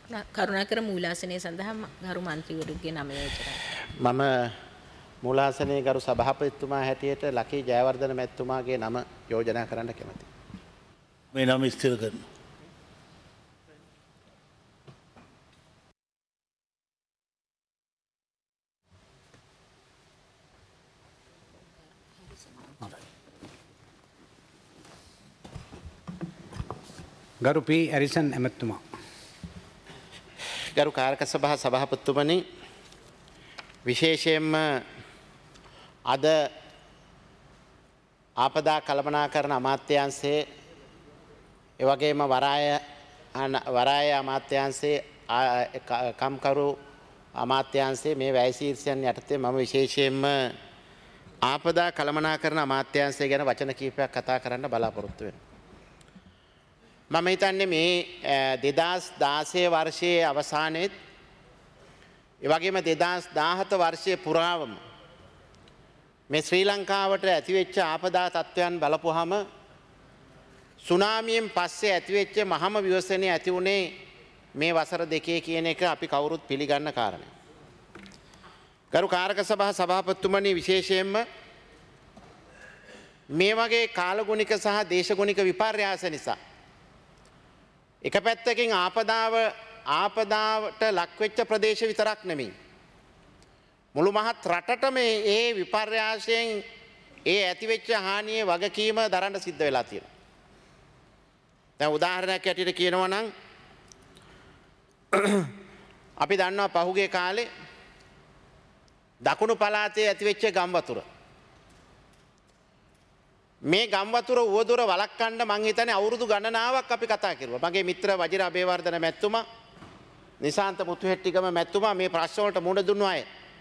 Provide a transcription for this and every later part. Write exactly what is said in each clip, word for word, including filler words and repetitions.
කරුණාකර මූලාසනයේ සඳහා ගරු මන්ත්‍රීවරුගේ නම යෝජනා. මම මූලාසනයේ ගරු සභාපතිතුමා හැටියට ලකී ජයවර්ධන මැතිතුමාගේ නම යෝජනා කරන්න කැමතියි. මේ නම ස්ථිර කරනවා. ගරු පී ඇරිසන් ඇමැතුමා. ගරු කාරක සභා සභාපතිතුමනි, විශේෂයෙන්ම අද ආපදා කළමනාකරණ අමාත්‍යාංශයේ එවැගේම වරාය වරාය අමාත්‍යාංශයේ කම්කරු අමාත්‍යාංශයේ මේ වැය ශීර්ෂයන් යටතේ මම විශේෂයෙන්ම ආපදා කළමනාකරණ අමාත්‍යාංශය ගැන වචන කිහිපයක් කතා කරන්න බලාපොරොත්තු වෙනවා. මම හිතන්නේ මේ දෙදහස් දාසය වර්ෂයේ අවසානයේත් එවැගේම දෙදහස් දාහත වර්ෂයේ පුරාවම මේ ශ්‍රී ලංකාවට ඇතිවෙච්ච ආපදා තත්ත්වයන් බලපුවාම සුනාමියෙන් පස්සේ ඇතිවෙච්ච මහම විවසනය ඇති වුණේ මේ වසර දෙකේ කියන එක අපි කවුරුත් පිළිගන්න කාරණයක්. ගරු කාරක සභා සභාපතිතුමනි, විශේෂයෙන්ම මේ වගේ කාලගුණික සහ දේශගුණික විපර්යාස නිසා එක පැත්තකින් ආපදාව ආපදාවට ලක්වෙච්ච ප්‍රදේශ විතරක් නෙමෙයි, මුළු මහත් රටටම ඒ විපර්යාසයෙන් ඒ ඇතිවෙච්ච හානියේ වගකීම දරන්න සිද්ධ වෙලා තියෙනවා. දැන් උදාහරණයක් ඇටියට කියනවා නම් අපි දන්නවා පහුගිය කාලේ දකුණු පළාතේ ඇතිවෙච්ච ගම් වතුර. මේ ගම් වතුර උවදුර වළක්වන්න මං හිතන්නේ අවුරුදු ගණනාවක් අපි කතා කරුවා. මගේ මිත්‍ර වජිර අබේවර්ධන මැතිතුමා, නිසාන්ත මුතුහෙට්ටිගම මැතිතුමා මේ ප්‍රශ්න වලට මුහුණ දුන්නු අය.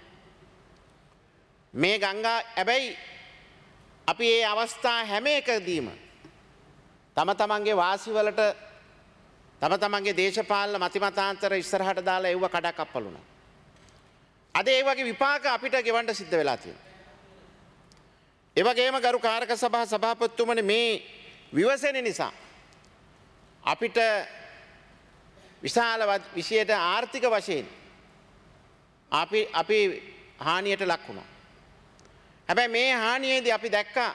මේ ගංගා හැබැයි අපි මේ අවස්ථා හැම එකදීම තම තමන්ගේ වාසිවලට තම තමන්ගේ දේශපාලන මතිමතාන්තර ඉස්සරහට දාලා එව්ව කඩක් අප්පලුණා. අද ඒ වගේ විපාක අපිට ගෙවන්න සිද්ධ වෙලා තියෙනවා. ඒ වගේම ගරු කාරක සභා සභාපතිතුමනි, මේ විවසන නිසා අපිට විශාල විශේෂ ආර්ථික වශයෙන් අපි අපි හානියට ලක් වුණා. හැබැයි මේ හානියේදී අපි දැක්කා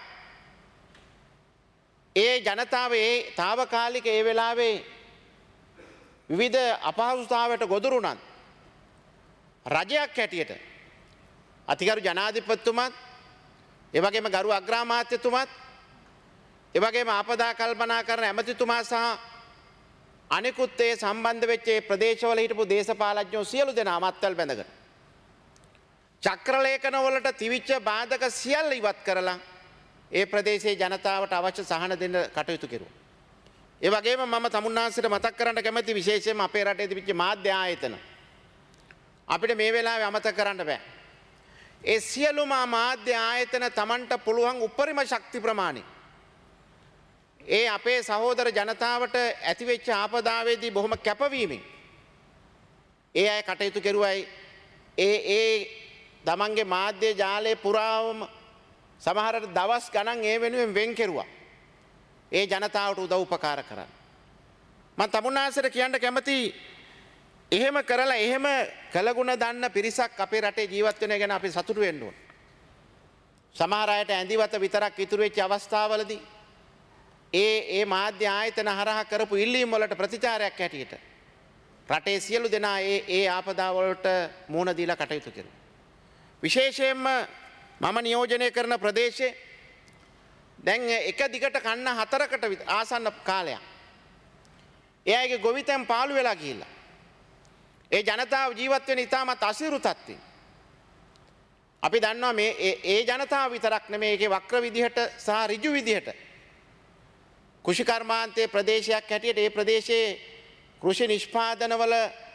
ඒ ජනතාව ඒ తాවකාලික ඒ වෙලාවේ විවිධ අපහසුතාවයට ගොදුරුණත් රජයක් හැටියට අතිගරු ජනාධිපතිතුමත්, ඒ වගේම ගරු අග්‍රාමාත්‍යතුමත්, ඒ වගේම ආපදා කල්පනා කරන ඇමතිතුමා සහ අනෙකුත් ඒ සම්බන්ධ වෙච්ච ඒ ප්‍රදේශවල හිටපු දේශපාලඥයෝ සියලු දෙනා මත්තල් බැඳගෙන චක්‍රලේඛන වලට තිවිච්ච බාධක සියල්ල ඉවත් කරලා ඒ ප්‍රදේශයේ ජනතාවට අවශ්‍ය සහන දෙන්න කටයුතු කෙරුවා. ඒ වගේම මම තමුන්නාන්සේට මතක් කරන්න කැමති, විශේෂයෙන්ම අපේ රටේ තිබිච්ච මාධ්‍ය ආයතන අපිට මේ වෙලාවේ අමතක කරන්න බෑ. ඒ සියලුම මාධ්‍ය ආයතන Tamanට පුළුවන් උපරිම ශක්ති ප්‍රමාණය ඒ අපේ සහෝදර ජනතාවට ඇතිවෙච්ච ආපදාවේදී බොහොම කැපවීමෙන් ඒ අය කටයුතු කෙරුවයි. ඒ ඒ තමන්ගේ මාධ්‍ය ජාලය පුරාවම සමහරට දවස් ගණන් ඒ වෙනුවෙන් වෙන් කෙරුවා ඒ ජනතාවට උදව් උපකාර කරන්න. මම තමුන්නාන්සේට කියන්න කැමතියි, එහෙම කරලා එහෙම කළගුණ දන්න පිරිසක් අපේ රටේ ජීවත් වෙන ගැන අපි සතුටු වෙන්න ඕන. සමහර අයට ඇඳිවත විතරක් ඉතුරු වෙච්ච අවස්ථාවලදී ඒ ඒ මාධ්‍ය ආයතන හරහා කරපු ඉල්ලීම් වලට ප්‍රතිචාරයක් හැටියට රටේ සියලු දෙනා ඒ ඒ ආපදා වලට මුහුණ දීලා කටයුතු කළා. විශේෂයෙන්ම මම නියෝජනය කරන ප්‍රදේශයේ දැන් එක දිගට කන්න හතරකට ආසන්න කාලයක් එයාගේ ගොවිතැන් පාළු වෙලා ගිහිල්ලා ඒ ජනතාව ජීවත් වෙන ඉතාමත් අසීරු තත්ත්වෙ. අපි දන්නවා මේ ඒ ජනතාව විතරක් නෙමෙයි, ඒකේ වක්‍ර විදිහට සහ ඍජු විදිහට කෘෂිකර්මාන්තයේ ප්‍රදේශයක් හැටියට ඒ ප්‍රදේශයේ කෘෂි නිෂ්පාදනවල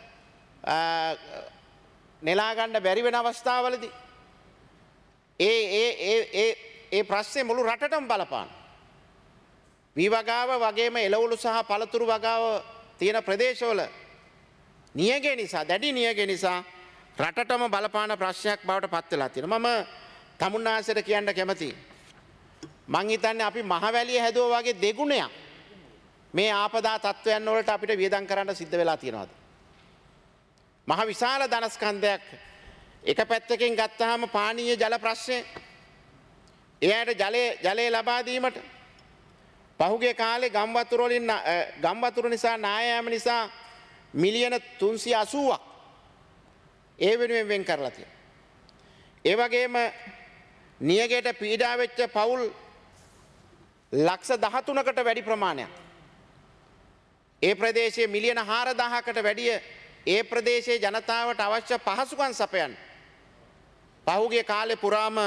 නෙලා ගන්න බැරි වෙන අවස්ථාවලදී ඒ ඒ ඒ ඒ ඒ ප්‍රශ්නේ මුළු රටටම බලපාන. වී වගාව වගේම එළවලු සහ පළතුරු වගාව තියෙන ප්‍රදේශවල නියගේ නිසා, දැඩි නියගේ නිසා රටටම බලපාන ප්‍රශ්නයක් බවට පත් වෙලා තියෙනවා. මම තමුන්නාන්සේට කියන්න කැමතියි, මං හිතන්නේ අපි මහවැලිය හැදුවා වගේ දෙගුණයක් මේ ආපදා තත්ත්වයන් වලට අපිට වියදම් කරන්න සිද්ධ වෙලා තියෙනවාද? මහ විශාල ධනස්කන්ධයක් එක පැත්තකින් ගත්තාම පානීය ජල ප්‍රශ්නය එයාට ජලය ජලය ලබා දීමට පහුගිය කාලේ ගම් වතුර වලින් ගම් වතුර නිසා නායෑම නිසා මිලියන තුන්සිය අසූවක් ඒ වෙනුවෙන් වෙන් කරලා තියෙනවා. ඒ වගේම නියගයට පීඩා වෙච්ච පවුල් ලක්ෂ දහතුනකට වැඩි ප්‍රමාණයක් ඒ ප්‍රදේශයේ මිලියන හාරදාහකට වැඩිය ඒ ප්‍රදේශයේ ජනතාවට අවශ්‍ය පහසුකම් සපයන්න පහුගිය කාලේ පුරාම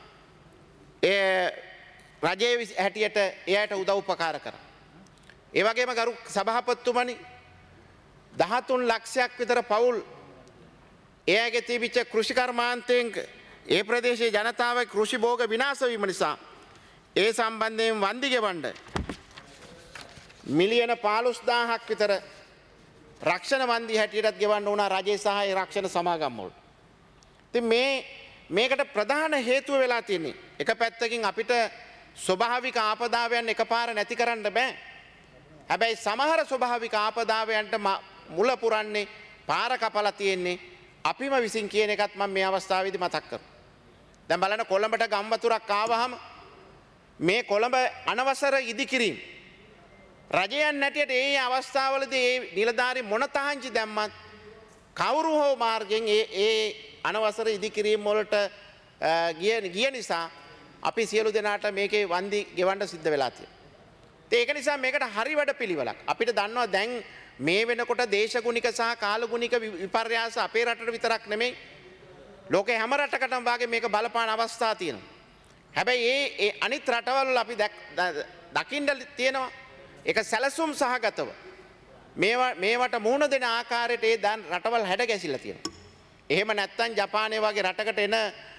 ඒ රජයේ හැටියට එයාට උදව් උපකාර කරා. ඒ වගේම ගරු සභාපතිතුමනි දහතුන් ලක්ෂයක් විතර පවුල් එයාගේ තිබිච්ච කෘෂි කර්මාන්තයෙන් ඒ ප්‍රදේශයේ ජනතාවගේ කෘෂි භෝග විනාශ වීම නිසා ඒ සම්බන්ධයෙන් වන්දි ගෙවන්න මිලියන පහළොස්දාහක් විතර රක්ෂණ වන්දි හැටියටත් ගෙවන්න උනා රජයේ සහ ඒ රක්ෂණ සමාගම් වල. ඉතින් මේ මේකට ප්‍රධාන හේතුව වෙලා තියෙන්නේ එක පැත්තකින් අපිට ස්වභාවික ආපදාවයන් එකපාර නැති කරන්න බෑ. හැබැයි සමහර ස්වභාවික ආපදාවයන්ට මුල පුරන්නේ පාර කපලා තියෙන්නේ අපිම විසින් කියන එකත් මම මේ අවස්ථාවේදී මතක් කරනවා. දැන් බලන්න කොළඹට ගම් වතුරක් ආවහම මේ කොළඹ අනවසර ඉදිකිරීම රජයන් නැටියට ඒ අවස්ථාවලදී ඒ නිලධාරි මොන තහංචි දැම්මත් කවුරු හෝ මාර්ගෙන් ඒ ඒ අනවසර ඉදිකිරීම වලට ගිය ගිය නිසා අපි සියලු දෙනාට මේකේ වන්දි ගෙවන්න සිද්ධ වෙලා තියෙනවා. ඒක නිසා මේකට හරි වැඩ පිළිවෙලක් අපිට දන්නවා දැන් මේ වෙනකොට දේශගුණික සහ කාලගුණික විපර්යාස අපේ රටට විතරක් නෙමෙයි ලෝකේ හැම රටකටම වාගේ මේක බලපාන අවස්ථා තියෙනවා. හැබැයි ඒ ඒ අනිත් රටවල් අපි දකින්න තියෙනවා ඒක සැලසුම් සහගතව මේවා මේවට මුහුණ දෙන ආකාරයට ඒ දැන් රටවල් හැඩ ගැසිලා තියෙනවා. එහෙම නැත්නම් ජපානයේ වගේ රටකට එන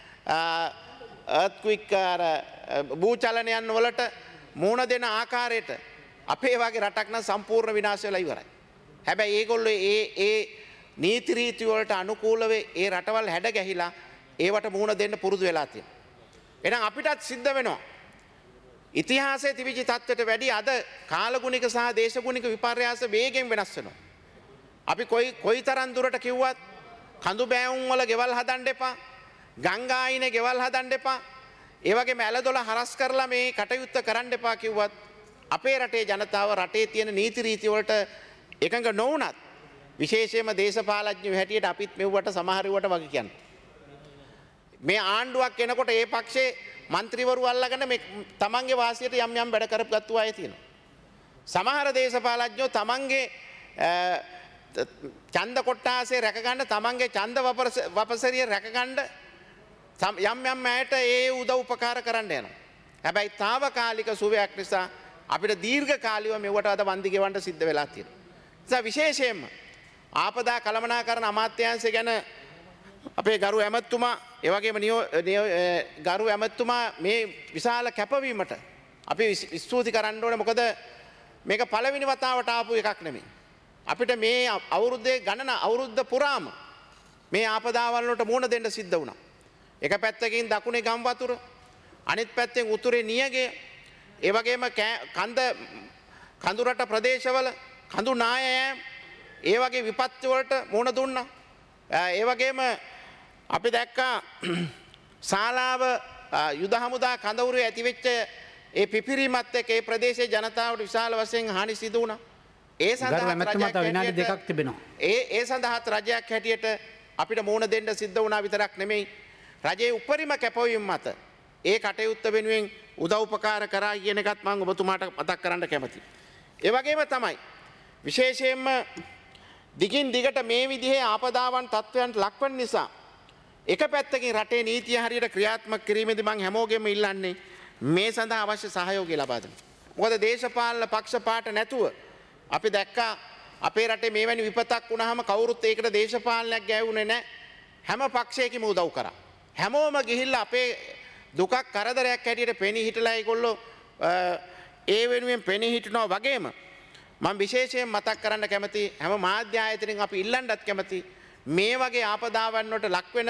earthquake අර භූචලනයන් වලට මුහුණ දෙන ආකාරයට අපේ වගේ රටක් නම් සම්පූර්ණ විනාශ වෙලා ඉවරයි. හැබැයි ඒගොල්ලෝ ඒ ඒ නීති රීති වලට අනුකූලව ඒ රටවල් හැඩ ගැහිලා ඒවට මුහුණ දෙන්න පුරුදු වෙලා තියෙනවා. එහෙනම් අපිටත් සිද්ධ වෙනවා ඉතිහාසයේ තිබිච්ච තත්ත්වයට වැඩි අද කාලගුණික සහ දේශගුණික විපර්යාස වේගෙන් වෙනස් වෙනවා. අපි කොයි කොයිතරම් දුරට කිව්වත් කඳු බෑවුම් වල ගෙවල් හදන්න එපා. ගංගායිනේ ගෙවල් හදන්න එපා. ඒ වගේම ඇලදොල හරස් කරලා මේ කටයුත්ත කරන්න එපා කිව්වත් අපේ රටේ ජනතාව රටේ තියෙන නීති රීති වලට එකඟ නොවුනත් විශේෂයෙන්ම දේශපාලඥයෝ හැටියට අපිත් මෙව්වට සමහරවට වගේ කියන්නේ. මේ ආණ්ඩුවක් එනකොට ඒ පක්ෂේ മന്ത്രിවරු අල්ලගෙන මේ තමන්ගේ වාසියට යම් යම් වැඩ කරපගත්තු අය තියෙනවා. සමහර දේශපාලඥයෝ තමන්ගේ ඡන්ද කොට්ටාසේ රැකගන්න තමන්ගේ ඡන්ද වපසරිය රැකගන්න යම් යම් අයට ඒ උදව් උපකාර කරන්න යනවා. හැබැයි తాවකාලික සුවයක් නිසා අපිට දීර්ඝ කාලීව මෙවට අද වන්දි ගෙවන්න සිද්ධ වෙලා තියෙනවා. ඒ නිසා විශේෂයෙන්ම ආපදා කළමනාකරණ අමාත්‍යාංශය ගැන අපේ ගරු ඇමතුමා ඒ වගේම ගරු ඇමතුමා මේ විශාල කැපවීමට අපි ස්තුති කරන්න ඕනේ. මොකද මේක පළවෙනි වතාවට ආපු එකක් නෙමෙයි. අපිට මේ අවුරුද්දේ ගණන අවුරුද්ද පුරාම මේ ආපදාවල් වලට මුහුණ දෙන්න සිද්ධ වුණා. එක පැත්තකින් දකුණේ ගම් වතුර, අනිත් පැත්තෙන් උතුරේ නියගේ, ඒ වගේම කන්ද කඳුරට ප්‍රදේශවල කඳු නායෑම් ඒ වගේ විපත්ති වලට මුහුණ දුන්නා. ඒ වගේම අපි දැක්කා ශාලාව යුද හමුදා කඳවුරේ ඇතිවෙච්ච ඒ පිපිරීමත් එක්ක ඒ ප්‍රදේශයේ ජනතාවට විශාල වශයෙන් හානි සිදු වුණා. ඒ සඳහා විනාඩි දෙකක් තිබෙනවා. ඒ ඒ සඳහා රජයක් හැටියට අපිට මුහුණ දෙන්න සිද්ධ වුණා විතරක් නෙමෙයි රජයේ උපරිම කැපවීම මත ඒ කටයුත්ත වෙනුවෙන් උදව් උපකාර කරා කියන එකත් මම ඔබතුමාට මතක් කරන්න කැමතියි. ඒ වගේම තමයි විශේෂයෙන්ම දිගින් දිගට මේ විදිහේ ආපදාවන් තත්ත්වයන්ට ලක්වන නිසා එක පැත්තකින් රටේ නීතිය හරියට ක්‍රියාත්මක කිරීමේදී මම හැමෝගෙම ඉල්ලන්නේ මේ සඳහා අවශ්‍ය සහයෝගය ලබා දෙන්න. මොකද දේශපාලන පක්ෂපාත නැතුව අපි දැක්කා අපේ රටේ මේවැනි විපතක් වුණාම කවුරුත් ඒකට දේශපාලනයක් ගෑවුනේ නැහැ. හැම පක්ෂයකම උදව් කරා. හැමෝම ගිහිල්ලා අපේ දුකක් කරදරයක් හැටියට පෙනී හිටලා ඒගොල්ලෝ ඒ වෙනුවෙන් පෙනී හිටනවා වගේම මම විශේෂයෙන් මතක් කරන්න කැමති හැම මාධ්‍ය ආයතනෙන් අපි ඉල්ලන්නත් කැමති මේ වගේ ආපදාවන් වලට ලක් වෙන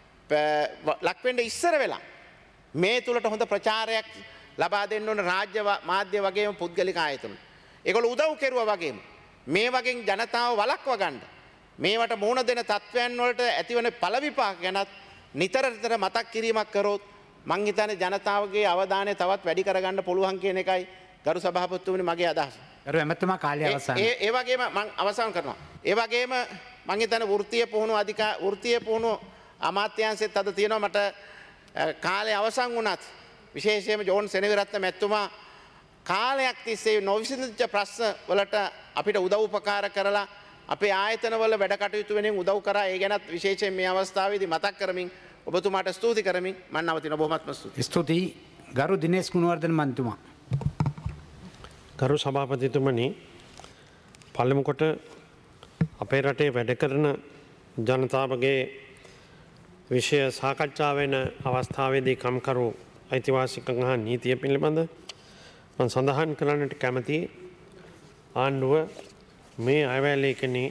ලක් වෙන්න ඉස්සර වෙලා මේ තුලට හොඳ ප්‍රචාරයක් ලබා දෙන්න ඕන රාජ්‍ය මාධ්‍ය වගේම පුද්ගලික ආයතන. ඒගොල්ලෝ උදව් කෙරුවා වගේම මේ වගේ ජනතාව වළක්ව ගන්න මේවට මුහුණ දෙන තත්ත්වයන් වලට ඇතිවන පළ විපාක ගැනත් නිතර නිතර මතක් කිරීමක් කරොත් මං හිතන්නේ ජනතාවගේ අවධානය තවත් වැඩි කරගන්න පුළුවන් කියන එකයි ගරු සභාපතිතුමනි මගේ අදහස. ගරු ඇමතුමා කාලය අවසන්. ඒ ඒ වගේම මං අවසන් කරනවා. ඒ වගේම මං හිතන්නේ වෘත්තීය පුහුණු අධිකා වෘත්තීය පුහුණු අමාත්‍යාංශෙත් අද තියෙනවා මට කාලය අවසන් වුණත් විශේෂයෙන්ම ජෝන් සෙනවිරත්න මැතිතුමා කාලයක් තිස්සේ නොවිසඳිච්ච ප්‍රශ්න වලට අපිට උදව් උපකාර කරලා අපේ ආයතනවල වැඩ කටයුතු වෙනින් උදව් කරා. ඒ ගැනත් විශේෂයෙන් මේ අවස්ථාවේදී මතක් කරමින් ඔබතුමාට ස්තුති කරමින් මම නවතිනවා. බොහොමත්ම ස්තුතියි. ස්තුතියි. ගරු දිනේෂ් ගුණවර්ධන මන්තුමා. ගරු සභාපතිතුමනි, පළමු කොට අපේ රටේ වැඩ කරන ජනතාවගේ විෂය සාකච්ඡා වෙන අවස්ථාවේදී කම්කරු අයිතිවාසිකම් හා නීතිය පිළිබඳ මම සඳහන් කරන්නට කැමතියි. ආණ්ඩුව මේ අයවැය ලේඛනයේ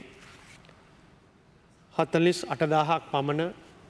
හතළිස් අට දහසක් පමණ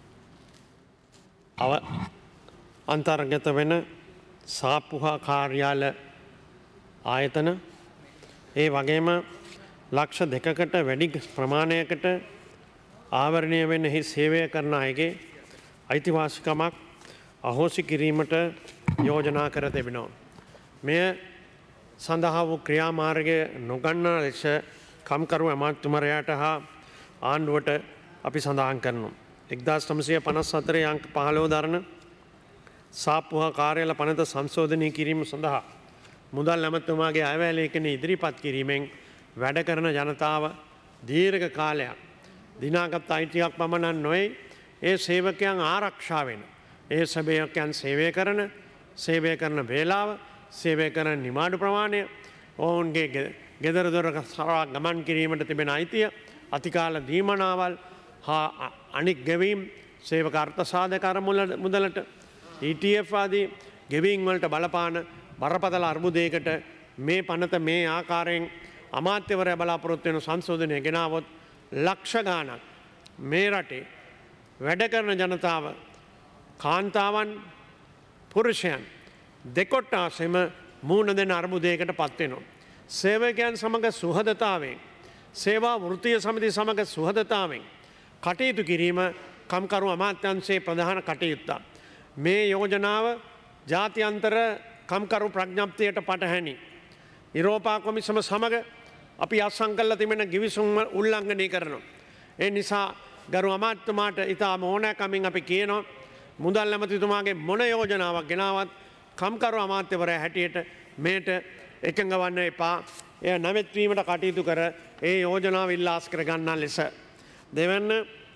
අව අන්තර්ගත වෙන සාප්පු හා කාර්යාල ආයතන, ඒ වගේම ලක්ෂ දෙකකට වැඩි ප්‍රමාණයකට ආවරණය වෙන එහි සේවය කරන අයගේ අයිතිවාසිකමක් අහෝසි කිරීමට යෝජනා කර තිබෙනවා. මෙය සඳහා වූ ක්‍රියාමාර්ගය නොගන්නා ලෙස කම්කරු අමාත්‍යවරයාට හා ආණ්ඩුවට අපි සඳහන් කරනවා. එක්දාස් නවසිය පනස් හතරේ අංක පහළොව දරන සාප්පු හා කාර්යාල පනත සංශෝධනය කිරීම සඳහා මුදල් ඇමතුමාගේ අයවැය ලේඛනය ඉදිරිපත් කිරීමෙන් වැඩ කරන ජනතාව දීර්ඝ කාලයක් දිනාගත් අයිතියක් පමණක් නොවේ, ඒ සේවකයන් ආරක්ෂා වෙන, ඒ සේවකයන් සේවය කරන සේවය කරන වේලාව, සේවය කරන නිමාඩු ප්‍රමාණය, ඔවුන්ගේ ගෙදර දොර සරවා ගමන් කිරීමට තිබෙන අයිතිය, අතිකාල දීමනාවල් හා අනික් ගෙවීම්, සේවක අර්ථසාධක මුදලට ඊ ටී එෆ් ආදී ගෙවීම් වලට බලපාන බරපතල අර්බුදයකට මේ පනත මේ ආකාරයෙන් අමාත්‍යවරයා බලාපොරොත්තු වෙන සංශෝධනය ගෙනාවොත් ලක්ෂ ගාණක් මේ රටේ වැඩ කරන ජනතාව, කාන්තාවන් පුරුෂයන් දෙකොට්ටාසෙම මූණ දෙන අර්බුදයකට පත් වෙනවා. සේවකයන් සමග සුහදතාවෙන්, සේවා වෘත්තීය සමිති සමග සුහදතාවෙන් කටයුතු කිරීම කම්කරු අමාත්‍යාංශයේ ප්‍රධාන කටයුත්තක්. මේ යෝජනාව ජාත්‍යන්තර කම්කරු ප්‍රඥප්තියට පටහැනි. යුරෝපා කොමිසම සමග අපි අත්සන් කරලා තිබෙන ගිවිසුම් උල්ලංඝනය කරනවා. ඒ නිසා ගරු අමාත්‍යතුමාට ඉතාම ඕනෑකමින් අපි කියනවා, මුදල් ඇමතිතුමාගේ මොන යෝජනාවක් ගෙනාවත් කම්කරු අමාත්‍යවරයා හැටියට මේට එකඟ වන්න එපා. එය නැවැත්වීමට කටයුතු කර ඒ යෝජනාව ඉල්ලාස් කර ගන්නා ලෙස. දෙවැන්න,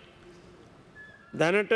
දැනට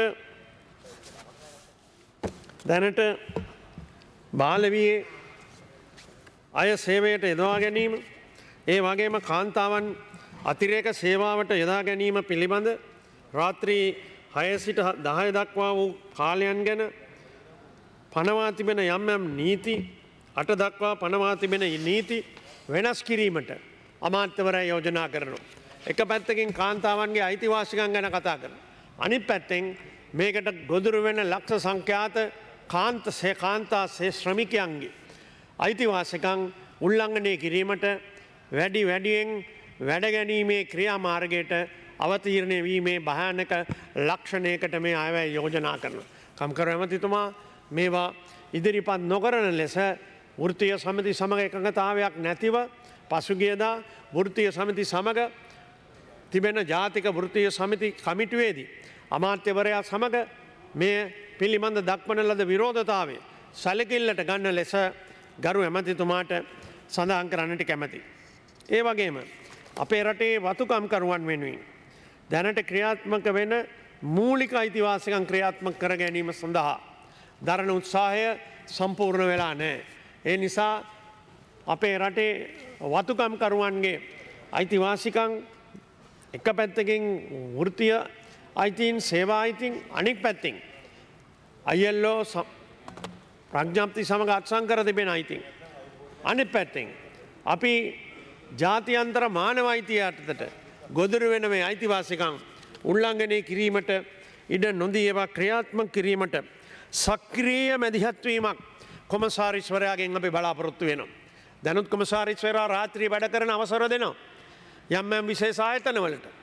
දැනට බාලවියේ අය සේවයට යොදවා ගැනීම, ඒ වගේම කාන්තාවන් අතිරේක සේවාවට යොදා ගැනීම පිළිබඳ රාත්‍රී හය සිට දහය දක්වා වූ කාලයන් ගැන පනවා තිබෙන යම් යම් නීති, අට දක්වා පනවා තිබෙන නීති වෙනස් කිරීමට අමාත්‍යවරයා යෝජනා කරනවා. එක පැත්තකින් කාන්තාවන්ගේ අයිතිවාසිකම් ගැන කතා කරනවා. අනිත් පැත්තෙන් මේකට ගොදුරු වෙන ලක්ෂ සංඛ්‍යාත කාන්ත සේ කාන්තා සේ ශ්‍රමිකයන්ගේ අයිතිවාසිකම් උල්ලංඝනය කිරීමට වැඩි වැඩියෙන් වැඩ ගැනීමේ ක්‍රියාමාර්ගයට අවතීර්ණය වීමේ භයානක ලක්ෂණයකට මේ අයවැය යෝජනා කරනවා. කම්කරු ඇමතිතුමා මේවා ඉදිරිපත් නොකරන ලෙස වෘත්තීය සමිති සමග එකඟතාවයක් නැතිව පසුගියදා වෘත්තීය සමිති සමග තිබෙන ජාතික වෘත්තීය සමිති කමිටුවේදී අමාත්‍යවරයා සමග මේ පිළිබඳ දක්වන ලද විරෝධතාවය සැලකිල්ලට ගන්න ලෙස ගරු ඇමතිතුමාට සඳහන් කරන්නට කැමැති. ඒ වගේම අපේ රටේ වතුකම්කරුවන් වෙනුවෙන් දැනට ක්‍රියාත්මක වෙන මූලික අයිතිවාසිකම් ක්‍රියාත්මක කර ගැනීම සඳහා දරන උත්සාහය සම්පූර්ණ වෙලා නැහැ. ඒ නිසා අපේ රටේ වතුකම්කරුවන්ගේ අයිතිවාසිකම් එක පැත්තකින් වෘත්තීය අයිතීන්, සේවා අයිතීන්, අනෙක් පැත්තෙන් අයි එල් ඕ ප්‍රඥප්ති සමග අත්සන් කර තිබෙන අයිතීන්, අනෙක් පැත්තෙන් අපි ජාත්‍යන්තර මානව අයිතිය යටතට ගොදුරු වෙන මේ අයිතිවාසිකම් උල්ලංඝනය කිරීමට ඉඩ නොදී ඒවා ක්‍රියාත්මක කිරීමට සක්‍රීය මැදිහත්වීමක් කොමසාරිස්වරයාගෙන් අපි බලාපොරොත්තු වෙනවා. දැනුත් කොමසාරිස්වරයා රාත්‍රී වැඩ කරන අවසර දෙනවා යම් යම් විශේෂ ආයතනවලට.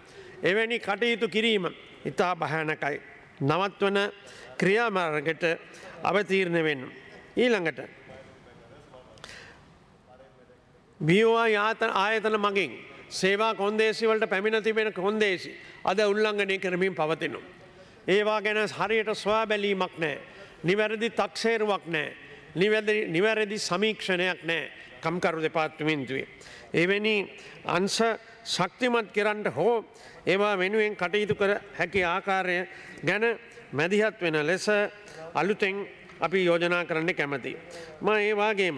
එවැනි කටයුතු කිරීම ඉතා භයානකයි. නවත්වන ක්‍රියාමාර්ගයට අවතීර්ණ වෙන්න. ඊළඟට බියෝවා යාතන ආයතන මගින් සේවා කොන්දේසි වලට පැමිණ තිබෙන කොන්දේසි අද උල්ලංඝනය කරමින් පවතිනවා. ඒවා ගැන හරියට සොයා බැලීමක් නැහැ. නිවැරදි තක්සේරුවක් නැහැ. නිවැරදි නිවැරදි සමීක්ෂණයක් නැහැ කම්කරු දෙපාර්තමේන්තුවේ. එවැනි අංශ ශක්තිමත් කරන්න හෝ ඒවා වෙනුවෙන් කටයුතු කර හැකි ආකාරය ගැන මැදිහත් වෙන ලෙස අලුතෙන් අපි යෝජනා කරන්න කැමතියි. මම ඒ වගේම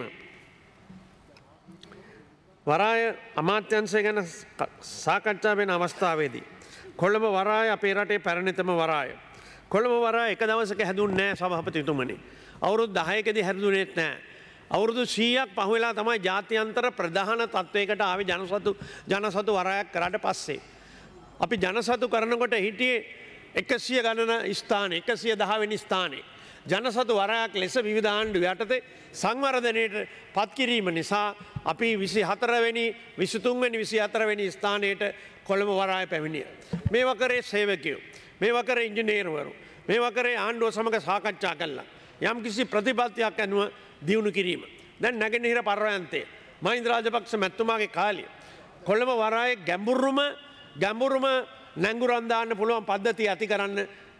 වරාය අමාත්‍යංශය ගැන සාකච්ඡා වෙන අවස්ථාවේදී කොළඹ වරාය අපේ රටේ පැරණිතම වරාය. කොළඹ වරාය එක දවසක හැදුන්නේ නැහැ සභාපතිතුමනි. අවුරුදු දහයකදී හැදුනේත් නැහැ. අවුරුදු සීයක් පහුවෙලා තමයි ජාත්‍යන්තර ප්‍රධාන තත්වයකට ආවේ ජනසතු ජනසතු වරායක් කරාට පස්සේ. අපි ජනසතු කරනකොට හිටියේ එකසිය ගණන ස්ථානයේ එකසිය දහ වෙනි ස්ථානයේ. ජනසතු වරායක් ලෙස විවිධ ආණ්ඩු යටතේ සංවර්ධනයට පත් කිරීම නිසා අපි විසි හතර වෙනි විසි තුන් වෙනි විසි හතර වෙනි ස්ථානයට කොළඹ වරාය පැමිණිය. මේවා කරේ සේවකයෝ. මේවා කරේ ඉංජිනේරුවරු. මේවා කරේ ආණ්ඩුව සමග සාකච්ඡා කළා. යම් කිසි ප්‍රතිපත්තියක් අනුව දියුණු කිරීම. දැන් නැගෙනහිර පර්වතයේ මහින්ද රාජපක්ෂ මැතිතුමාගේ කාලේ කොළඹ වරායේ ගැඹුරුම ගැඹුරුම නැංගුරන් දාන්න පුළුවන් පද්ධතිය ඇති කරන්න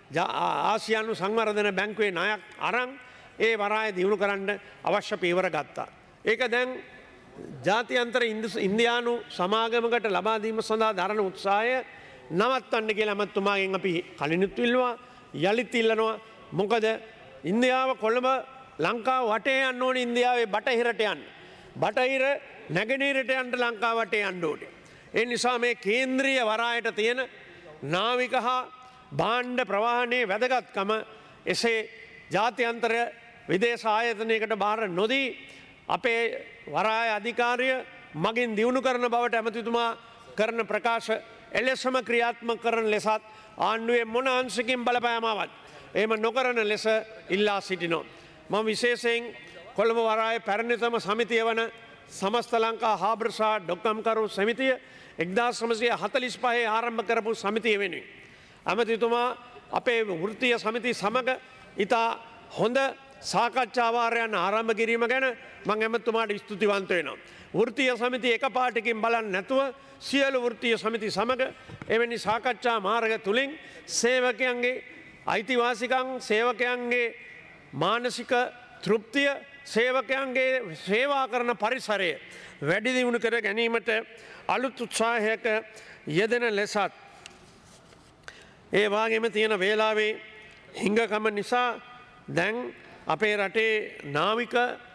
ආසියානු සංවර්ධන බැංකුවේ ණයක් අරන් ඒ වරාය දියුණු කරන්න අවශ්‍ය පියවර ගත්තා. ඒක දැන් ජාත්‍යන්තර ඉන්දියානු සමාගමකට ලබා දීම සඳහා දරන උත්සාහය නවත්තන්න කියලා මැතිතුමාගෙන් අපි කලිනුත් ඉල්ලුවා යලිත් ඉල්ලනවා. මොකද ඉන්දියාව කොළඹ ලංකාව වටේ යන්න ඕනේ ඉන්දියාවේ බටහිරට යන්න. බටහිර නැගෙනහිරට යන්න ලංකාව වටේ යන්න ඕනේ. ඒ නිසා මේ කේන්ද්‍රීය වරායට තියෙන නාවික හා භාණ්ඩ ප්‍රවාහනයේ වැදගත්කම එසේ ජාත්‍යන්තර විදේශ ආයතනයකට බාර නොදී අපේ වරාය අධිකාරිය මගින් දියුණු කරන බවට ඇමතිතුමා කරන ප්‍රකාශ එලෙසම ක්‍රියාත්මක කරන ලෙසත් ආණ්ඩුවේ මොන අංශකින් බලපෑමාවත් එහෙම නොකරන ලෙස ඉල්ලා සිටිනවා. මම විශේෂයෙන් කොළඹ වරායේ පැරණිතම සමිතිය වන සමස්ත ලංකා හාබර්සා ඩොක්කම්කරු සමිතිය එක්දාස් නවසිය හතළිස් පහේ ආරම්භ කරපු සමිතිය වෙනුවෙන් ඇමතිතුමා අපේ වෘත්තීය සමිති සමග ඉතා හොඳ සාකච්ඡා වාරයන් ආරම්භ කිරීම ගැන මම ඇමතිතුමාට ස්තුතිවන්ත වෙනවා. වෘත්තීය සමිතිය එකපාරටකින් බලන්නේ නැතුව සියලු වෘත්තීය සමිති සමග එවැනි සාකච්ඡා මාර්ග තුලින් සේවකයන්ගේ අයිතිවාසිකම් සේවකයන්ගේ මානසික තෘප්තිය සේවකයන්ගේ සේවා කරන පරිසරය වැඩි දියුණු කර ගැනීමට අලුත් උත්සාහයක යෙදෙන ලෙසත් ඒ වගේම තියෙන වේලාවේ හිඟකම නිසා දැන් අපේ රටේ නාවික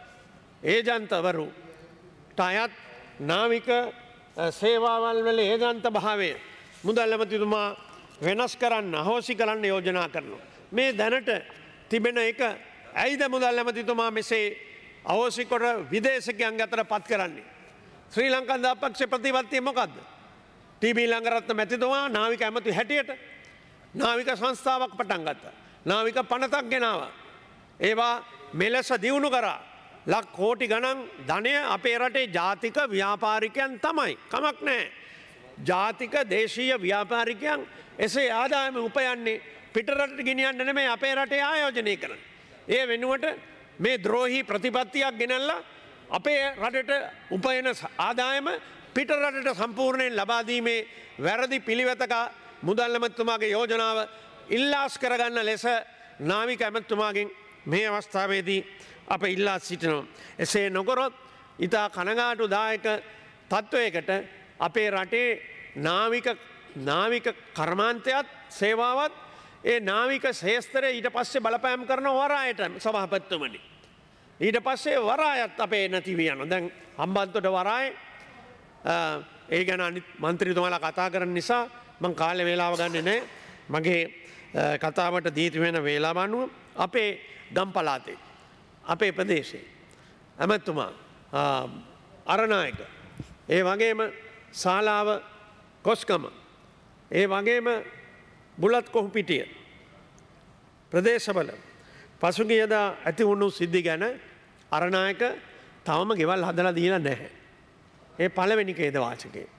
ඒජන්තවරුට අයත් නාවික සේවාවල් වල ඒජන්ත භාවය මුදල් ඇමතිතුමා වෙනස් කරන්න අහෝසි කරන්න යෝජනා කරනවා. මේ දැනට තිබෙන එක ඇයිද මුදල් ඇමතිතුමා මෙසේ අවශ්‍ය කොට විදේශකයන් අතර පත් කරන්නේ. ශ්‍රී ලංකා දාපක්ෂ ප්‍රතිපත්තිය මොකද්ද? ටී.බී. ළඟරත්න මැතිතුමා නාවික ඇමති හැටියට නාවික සංස්ථාවක් පටන් ගත්තා. නාවික පනතක් ගෙනාවා. ඒවා මෙලෙස දියුණු කරා. ලක් කෝටි ගණන් ධනය අපේ රටේ ජාතික ව්‍යාපාරිකයන් තමයි. කමක් නැහැ. ජාතික දේශීය ව්‍යාපාරිකයන් එසේ ආදායම උපයන්නේ පිටරටට ගෙනියන්න නෙමෙයි අපේ රටේ ආයෝජනය කරන්නේ. ඒ වෙනුවට මේ ද්‍රෝහී ප්‍රතිපත්තියක් ගෙනල්ලා අපේ රටට උපයන ආදායම පිටරටට සම්පූර්ණයෙන් ලබා දීමේ වැරදි පිළිවෙතක මුදල් ඇමතිතුමාගේ යෝජනාව ඉල්ලාස් කරගන්න ලෙස නාවික ඇමතිතුමාගෙන් මේ අවස්ථාවේදී අප ඉල්ලා සිටිනවා. එසේ නොකරොත් ඉතා කනගාටුදායක තත්ත්වයකට අපේ රටේ නාවික නාවික කර්මාන්තයත් සේවාවත් ඒ නාවික ශේස්ත්‍රය ඊට පස්සේ බලපෑම් කරන වරායට සභාපතිතුමනි. ඊට පස්සේ වරායත් අපේ නැති වී යනවා. දැන් හම්බන්තොට වරාය ඒ ගැන අනිත් මන්ත්‍රීතුමාලා කතා කරන නිසා මං කාලේ වේලාව ගන්නෙ නැහැ. මගේ කතාවට දීති වෙන වේලාව අනුව අපේ ගම් පළාතේ අපේ ප්‍රදේශයේ ඇමතුමා අරනායක ඒ වගේම ශාලාව කොස්කම ඒ වගේම බුලත් කොහුපිටිය ප්‍රදේශවල පසුගියදා ඇති වුණු සිද්ධි ගැන අරනායක තවම ගෙවල් හදලා දීලා නැහැ. ඒ පළවෙනි ඛේද වාචකය.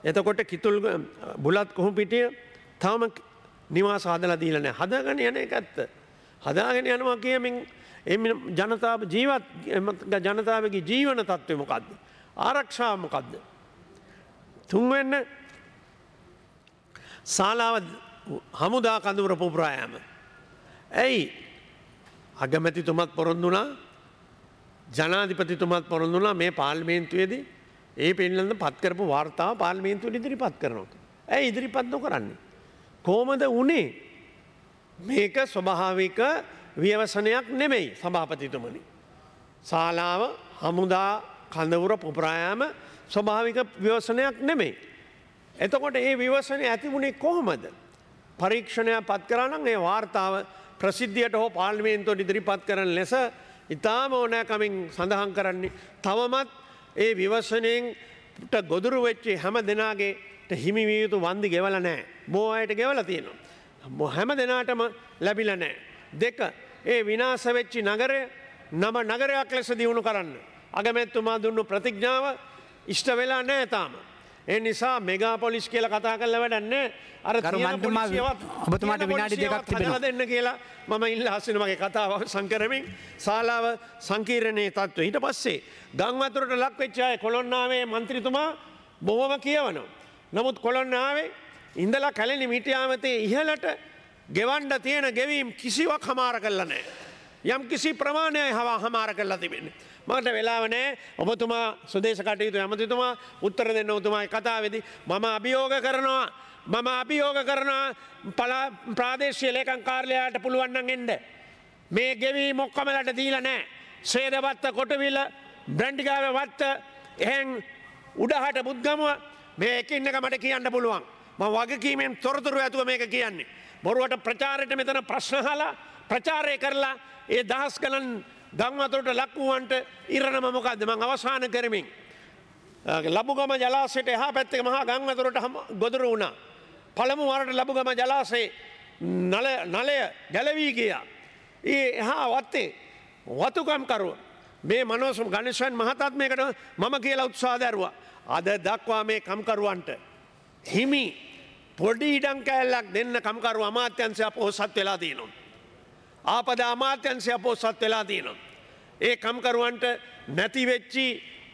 එතකොට කිතුල් බුලත් කොහොඹිටිය තාම නිවාස හදලා දීලා නැහැ. හදාගෙන යන එක ඇත්ත. හදාගෙන යනවා කියමින් ජනතාව ජීවත් ජනතාවගේ ජීවන තත්ත්වය මොකද්ද? ආරක්ෂාව මොකද්ද? තුන්වෙන්න ශාලාව හමුදා කඳවුර පුපුරා යාම. ඇයි අගමැතිතුමත් පොරොන්දු වුණා, ජනාධිපතිතුමත් පොරොන්දු වුණා මේ පාර්ලිමේන්තුවේදී ඒ පිළිබඳව පත් කරපු වාර්තාව පාර්ලිමේන්තුවට ඉදිරිපත් කරනවා. ඇයි ඉදිරිපත් නොකරන්නේ? කොහොමද උනේ? මේක ස්වභාවික ව්‍යවසනයක් නෙමෙයි සභාපතිතුමනි. ශාලාව හමුදා කඳවුර පුපුරා යාම ස්වභාවික ව්‍යවසනයක් නෙමෙයි. එතකොට ඒ විවසනය ඇති වුණේ කොහොමද? පරීක්ෂණයක් පත් කරා නම් ඒ වාර්තාව ප්‍රසිද්ධියට හෝ පාර්ලිමේන්තුවට ඉදිරිපත් කරන ලෙස ඉතාම ඕනෑකමින් සඳහන් කරන්නේ තවමත් ඒ විවසනයෙන් ගොදුරු වෙච්ච හැම දෙනාගේට හිමි විය යුතු වන්දි ගෙවලා නැහැ. බොහෝ අයට ගෙවලා තියෙනවා. හැම දෙනාටම ලැබිලා නැහැ. දෙක, ඒ විනාශ වෙච්ච නගරය නම නගරයක් ලෙස දියුණු කරන්න අගමැතිතුමා දුන්නු ප්‍රතිඥාව ඉෂ්ට වෙලා නැහැ තාම. ඒ නිසා මෙගා පොලිස් කියලා කතා කරලා වැඩක් නැහැ. අර තියෙන පොලිසියවත් ඔබතුමාට විනාඩි දෙකක් තිබෙනවා. දෙන්න කියලා මම ඉල්ලා අසින මගේ කතාව අවසන් කරමින් ශාලාව සංකීර්ණයේ තත්ත්වය. ඊට පස්සේ ගංවතුරට ලක් වෙච්ච අය කොළොන්නාවේ മന്ത്രിතුමා බොහොම කියවනවා. නමුත් කොළොන්නාවේ ඉඳලා කැලණි මිටියාමතේ ඉහළට ගෙවන්න තියෙන ගෙවීම් කිසිවක් හමාර කරලා නැහැ. යම් කිසි ප්‍රමාණයක් හවා හමාර කරලා තිබෙන්නේ. මට වෙලාව නැහැ. ඔබතුමා සුදේශ කටයුතු ඇමතිතුමා උත්තර දෙන්න ඔබතුමාගේ කතාවේදී මම අභියෝග කරනවා මම අභියෝග කරනවා ප්‍රාදේශීය ලේකම් කාර්යාලයට පුළුවන් නම් එන්න. මේ ගෙවීම් ඔක්කොමලට දීලා නැහැ. සේදවත්ත කොටවිල බ්‍රැන්ඩිගාවේ වත්ත එහෙන් උඩහට බුද්ගමුව මේ එකින් එක මට කියන්න පුළුවන්. මම වගකීමෙන් තොරතුරු ඇතුව මේක කියන්නේ. බොරුවට ප්‍රචාරයට මෙතන ප්‍රශ්න අහලා ප්‍රචාරය කරලා ඒ දහස් ගණන් ගංවතුරට ලක් වූවන්ට ඉරණම මොකද්ද? මම අවසාන කරමින් ලබුගම ජලාශයට එහා පැත්තේ මහා ගංවතුරට ගොදුරු වුණා. පළමු වරට ලබුගම ජලාශයේ නල නලය ගැලවී ගියා. ඒ එහා වත්තේ වතුකම් කරුවා මේ මනෝස් ගණේශයන් මහතාත් මේකට මම කියලා උත්සාහ දරුවා. අද දක්වා මේ කම්කරුවන්ට හිමි පොඩි ඉඩම් කෑල්ලක් දෙන්න කම්කරු අමාත්‍යංශය අපොහොසත් වෙලා තියෙනවා. ආපදා අමාත්‍යංශය අපොහොසත් වෙලා තියෙනවා. ඒ කම්කරුවන්ට නැති වෙච්චි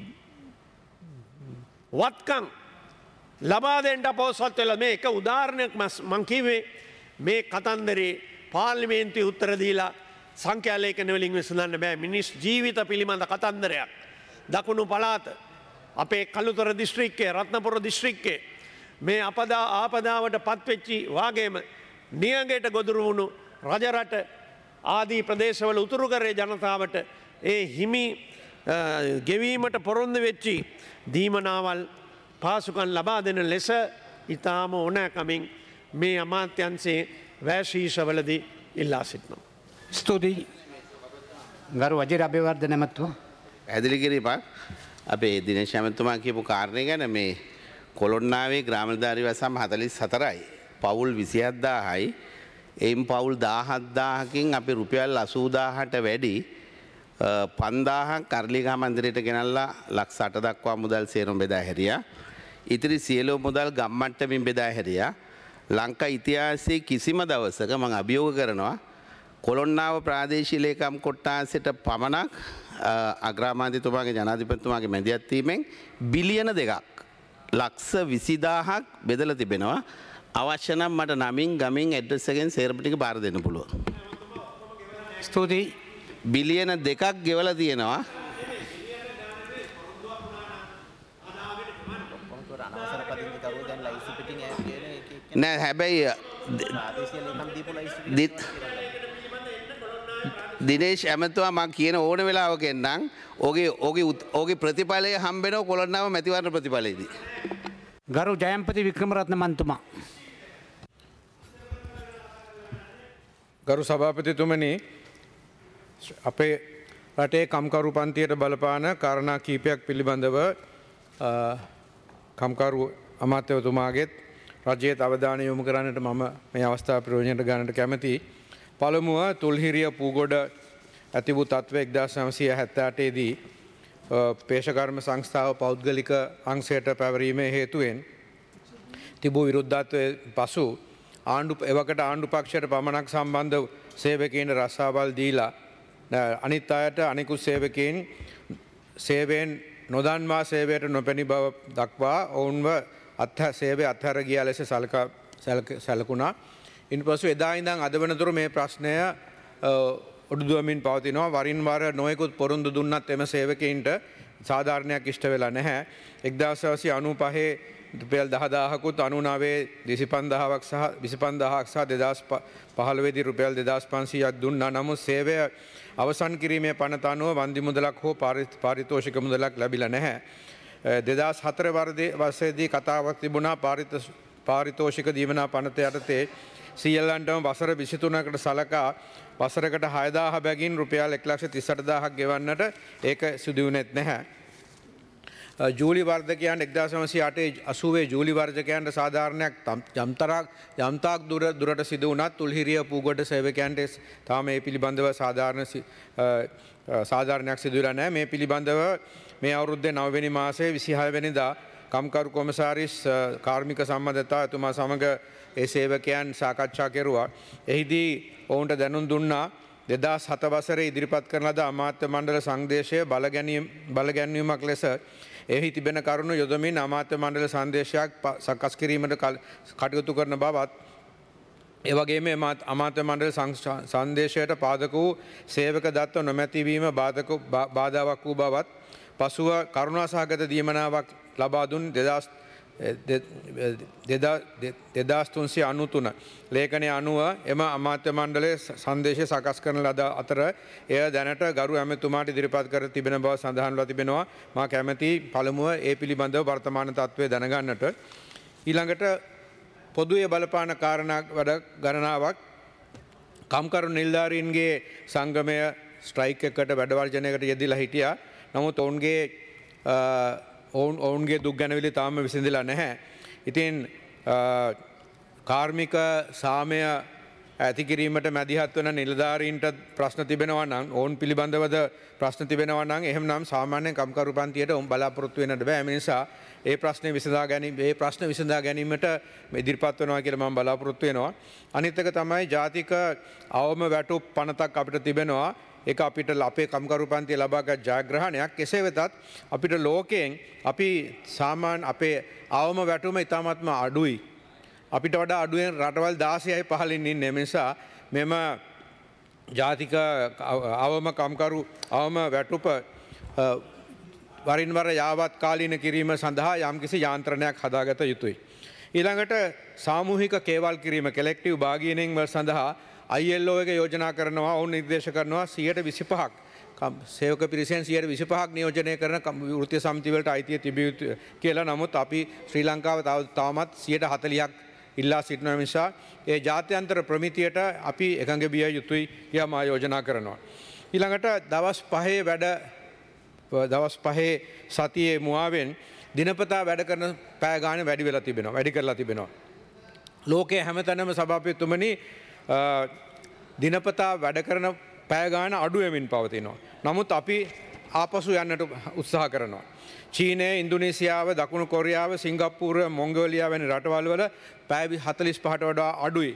වත්කම් ලබා දෙන්න අපොහොසත් වෙලා මේ එක උදාහරණයක් මං කිව්වේ මේ කතන්දරේ පාර්ලිමේන්තුවේ උත්තර දීලා සංඛ්‍යා ලේඛන වලින් විසඳන්න බෑ. මිනිස් ජීවිත පිළිබඳ කතන්දරයක්. දකුණු පළාත අපේ කළුතර දිස්ත්‍රික්කයේ රත්නපුර දිස්ත්‍රික්කයේ මේ අපදා ආපදාවට පත්වෙච්චි වාගේම නියඟයට ගොදුරු වුණු රජරට ආදී ප්‍රදේශවල උතුරු කරේ ජනතාවට ඒ හිමි ගෙවීමට පොරොන්දු වෙච්චි දීමනාවල් පාසුකම් ලබා දෙන ලෙස ඉතාම ඕනෑකමින් මේ අමාත්‍යංශයේ වැශීෂවලදී ඉල්ලා සිටිනවා. ස්තුතියි. ගරු වජිර අබේවර්ධන මහත්මයා. පැහැදිලි කිරීමක් අපේ දිනේශ් ඇමතුමා කියපු කාරණේ ගැන මේ කොළොන්නාවේ ග්‍රාමධාරී වසම් හතළිස් හතරයි පවුල් විසි හත්දාහයි එයින් පවුල් දාහත්දාහකින් අපි රුපියල් අසූදාහට වැඩි පන්දාහක් කරලිගහ මන්දිරයට ගෙනල්ලා ලක්ෂ අට දක්වා මුදල් සේරම බෙදා හැරියා. ඉතිරි සියලු මුදල් ගම්මට්ටමින් බෙදා හැරියා. ලංකා ඉතිහාසයේ කිසිම දවසක මම අභියෝග කරනවා කොළොන්නාව ප්‍රාදේශීය ලේකම් කොට්ටාසයට පමණක් අග්‍රාමාත්‍යතුමාගේ ජනාධිපතිතුමාගේ මැදිහත් වීමෙන් බිලියන දෙකක් ලක්ෂ විසිදාහක් බෙදලා තිබෙනවා. අවශ්‍ය නම් මට නමින් ගමින් ඇඩ්‍රස් එකෙන් සේරම ටික බාර දෙන්න පුළුවන්. ස්තුතියි. බිලියන දෙකක් ගෙවලා තියෙනවා. නෑ හැබැයි දිනේශ් ඇමතුමා මම කියන ඕන වෙලාවක එන්නම් ඔගේ ඔගේ ඔගේ ප්‍රතිඵලය හම්බෙනවා කොළොන්නාව මැතිවරණ ප්‍රතිඵලයේදී. ගරු ජයම්පති වික්‍රමරත්න මන්තුමා. ගරු සභාපතිතුමනි අපේ රටේ කම්කරු පන්තියට බලපාන කාරණා කීපයක් පිළිබඳව කම්කරු අමාත්‍යවතුමාගෙත් රජයේ අවධානය යොමු කරන්නට මම මේ අවස්ථාව ප්‍රයෝජනට ගන්නට කැමැතියි. පළමුව තුල්හිරිය පූගොඩ ඇති වූ තත්ත්වය එක්දාස් නවසිය හැත්තෑ අටේ දී පේෂකර්ම සංස්ථාව පෞද්ගලික අංශයට පැවරීමේ හේතුවෙන් තිබූ විරුද්ධත්වය පසු ආණ්ඩු එවකට ආණ්ඩු පක්ෂයට පමණක් සම්බන්ධ සේවකයන්ට රස්සාවල් දීලා අනිත් අයට අනිකුත් සේවකයන් සේවයෙන් නොදන්වා සේවයට නොපැණි බව දක්වා ඔවුන්ව අත්හ සේවය අත්හැර ගියා ලෙස සලකා සැලකුණා. ඉන්පසු එදා ඉඳන් අද වනතුරු මේ ප්‍රශ්නය ඔඩුදුවමින් පවතිනවා. වරින් වර නොයෙකුත් පොරොන්දු දුන්නත් එම සේවකයින්ට සාධාරණයක් ඉෂ්ට වෙලා නැහැ. එක්දාස් නවසිය අනූපහේ රුපියල් දහදාහකුත් අනූනවයේ දෙසිපන්දාහක් සහ විසිපන්දාහක් සහ දෙදහස් පහළොවේදී රුපියල් දෙදහස් පන්සීයක් දුන්නා. නමුත් සේවය අවසන් කිරීමේ පනත අනුව වන්දි මුදලක් හෝ පාරිතෝෂික මුදලක් ලැබිලා නැහැ. දෙදහස් හතර වර්ෂයේදී කතාවක් තිබුණා පාරිතෝෂික දීමනා පනත යටතේ සියල්ලන්ටම වසර විසිතුනකට සලකා වසරකට හයදාහ බැගින් රුපියල් එක ලක්ෂ තිස් අටදාහක් ගෙවන්නට ඒක සිදු වුණෙත් නැහැ. ජූලි වර්ධකයන් එක්දාස් නවසිය අටේ අසූවේ ජූලි වර්ධකයන්ට සාධාරණයක් යම්තරක් යම්තාක් දුර දුරට සිදු වුණත් තුල්හිරිය පූගොඩ සේවකයන්ට තාම මේ පිළිබඳව සාධාරණ සාධාරණයක් සිදු වෙලා නැහැ. මේ පිළිබඳව මේ අවුරුද්දේ නවවෙනි මාසයේ විසිහය වෙනිදා කම්කරු කොමසාරිස් කාර්මික සම්බන්ධතා එතුමා සමග ඒ සේවකයන් සාකච්ඡා කෙරුවා. එහිදී ඔවුන්ට දැනුම් දුන්නා දෙදහස් හත වසරේ ඉදිරිපත් කරන ලද අමාත්‍ය මණ්ඩල සංදේශය බලගැන්වීමක් ලෙස එහි තිබෙන කරුණු යොදමින් අමාත්‍ය මණ්ඩල සංදේශයක් සකස් කිරීමට කටයුතු කරන බවත් ඒ වගේම අමාත්‍ය මණ්ඩල සංදේශයට පාදක වූ සේවක දත්ත නොමැතිවීම බාධාවක් වූ බවත් පසුව කරුණාසහගත දීමනාවක් ලබා දුන් දෙදහස් තුන්සිය අනූතුන ලේඛනය අනුව එම අමාත්‍ය මණ්ඩලයේ සංදේශය සකස් කරන ලද අතර එය දැනට ගරු ඇමතුමාට ඉදිරිපත් කර තිබෙන බව සඳහන්ව තිබෙනවා. මා කැමැති පළමුව ඒ පිළිබඳව වර්තමාන තත්ත්වය දැනගන්නට. ඊළඟට පොදුවේ බලපාන කාරණා වැඩ ගණනාවක් කම්කරු නිලධාරීන්ගේ සංගමය ස්ට්‍රයික් එකකට වැඩවර්ජනයකට යෙදිලා හිටියා. නමුත් ඔවුන්ගේ ඔවුන් ඔවුන්ගේ දුක් ගැනවිලි තාම විසඳලා නැහැ. ඉතින් කාර්මික සාමය ඇති කිරීමට මැදිහත් වන නිලධාරීන්ට ප්‍රශ්න තිබෙනවා නම් ඔවුන් පිළිබඳවද ප්‍රශ්න තිබෙනවා නම් එහෙම නම් සාමාන්‍යයෙන් කම්කරු පන්තියට ඔවුන් බලාපොරොත්තු වෙන්නට බෑ. ඒ නිසා ඒ ප්‍රශ්නේ විසඳා ගැනීම ඒ ප්‍රශ්න විසඳා ගැනීමට ඉදිරිපත් වෙනවා කියලා මම බලාපොරොත්තු වෙනවා. අනිත් එක තමයි ජාතික අවම වැටුප් පනතක් අපිට තිබෙනවා. ඒක අපිට අපේ කම්කරු පන්තිය ලබාගත් ජයග්‍රහණයක්. කෙසේ වෙතත් අපිට ලෝකයෙන් අපි සාමාන්‍ය අපේ අවම වැටුම ඉතාමත්ම අඩුයි. අපිට වඩා අඩුවෙන් රටවල් දාසයයි පහළින් ඉන්නේ. ඒ නිසා මෙම ජාතික අවම කම්කරු අවම වැටුප වරින් වර යාවත් කාලීන කිරීම සඳහා යම්කිසි යාන්ත්‍රණයක් හදාගත යුතුයි. ඊළඟට සාමූහික කේවල් කිරීම කෙලෙක්ටිව් බාගිනින් වල සඳහා I L O එක යෝජනා කරනවා ඔවුන් නිර්දේශ කරනවා සියයට විසිපහක් සේවක පිරිසෙන් සියයට විසිපහක් නියෝජනය කරන වෘත්තීය සමිතිවලට අයිතිය තිබිය යුතුයි කියලා. නමුත් අපි ශ්‍රී ලංකාව තාමත් සියයට හතළිහක් ඉල්ලා සිටින නිසා ඒ ජාත්‍යන්තර ප්‍රමිතියට අපි එකඟ විය යුතුයි කියලා මා යෝජනා කරනවා. ඊළඟට දවස් පහේ වැඩ දවස් පහේ සතියේ මුවාවෙන් දිනපතා වැඩ කරන පැය ගාණ වැඩි වෙලා තිබෙනවා වැඩි කරලා තිබෙනවා. ලෝකයේ හැමතැනම සභාපතිතුමනි දිනපතා වැඩ කරන පැය ගාන අඩු වෙමින් පවතිනවා. නමුත් අපි ආපසු යන්නට උත්සාහ කරනවා. චීනය, ඉන්දුනීසියාව, දකුණු කොරියාව, සිංගප්පූරුව, මොංගෝලියාව වැනි රටවල් වල පැය හතළිස් පහට වඩා අඩුයි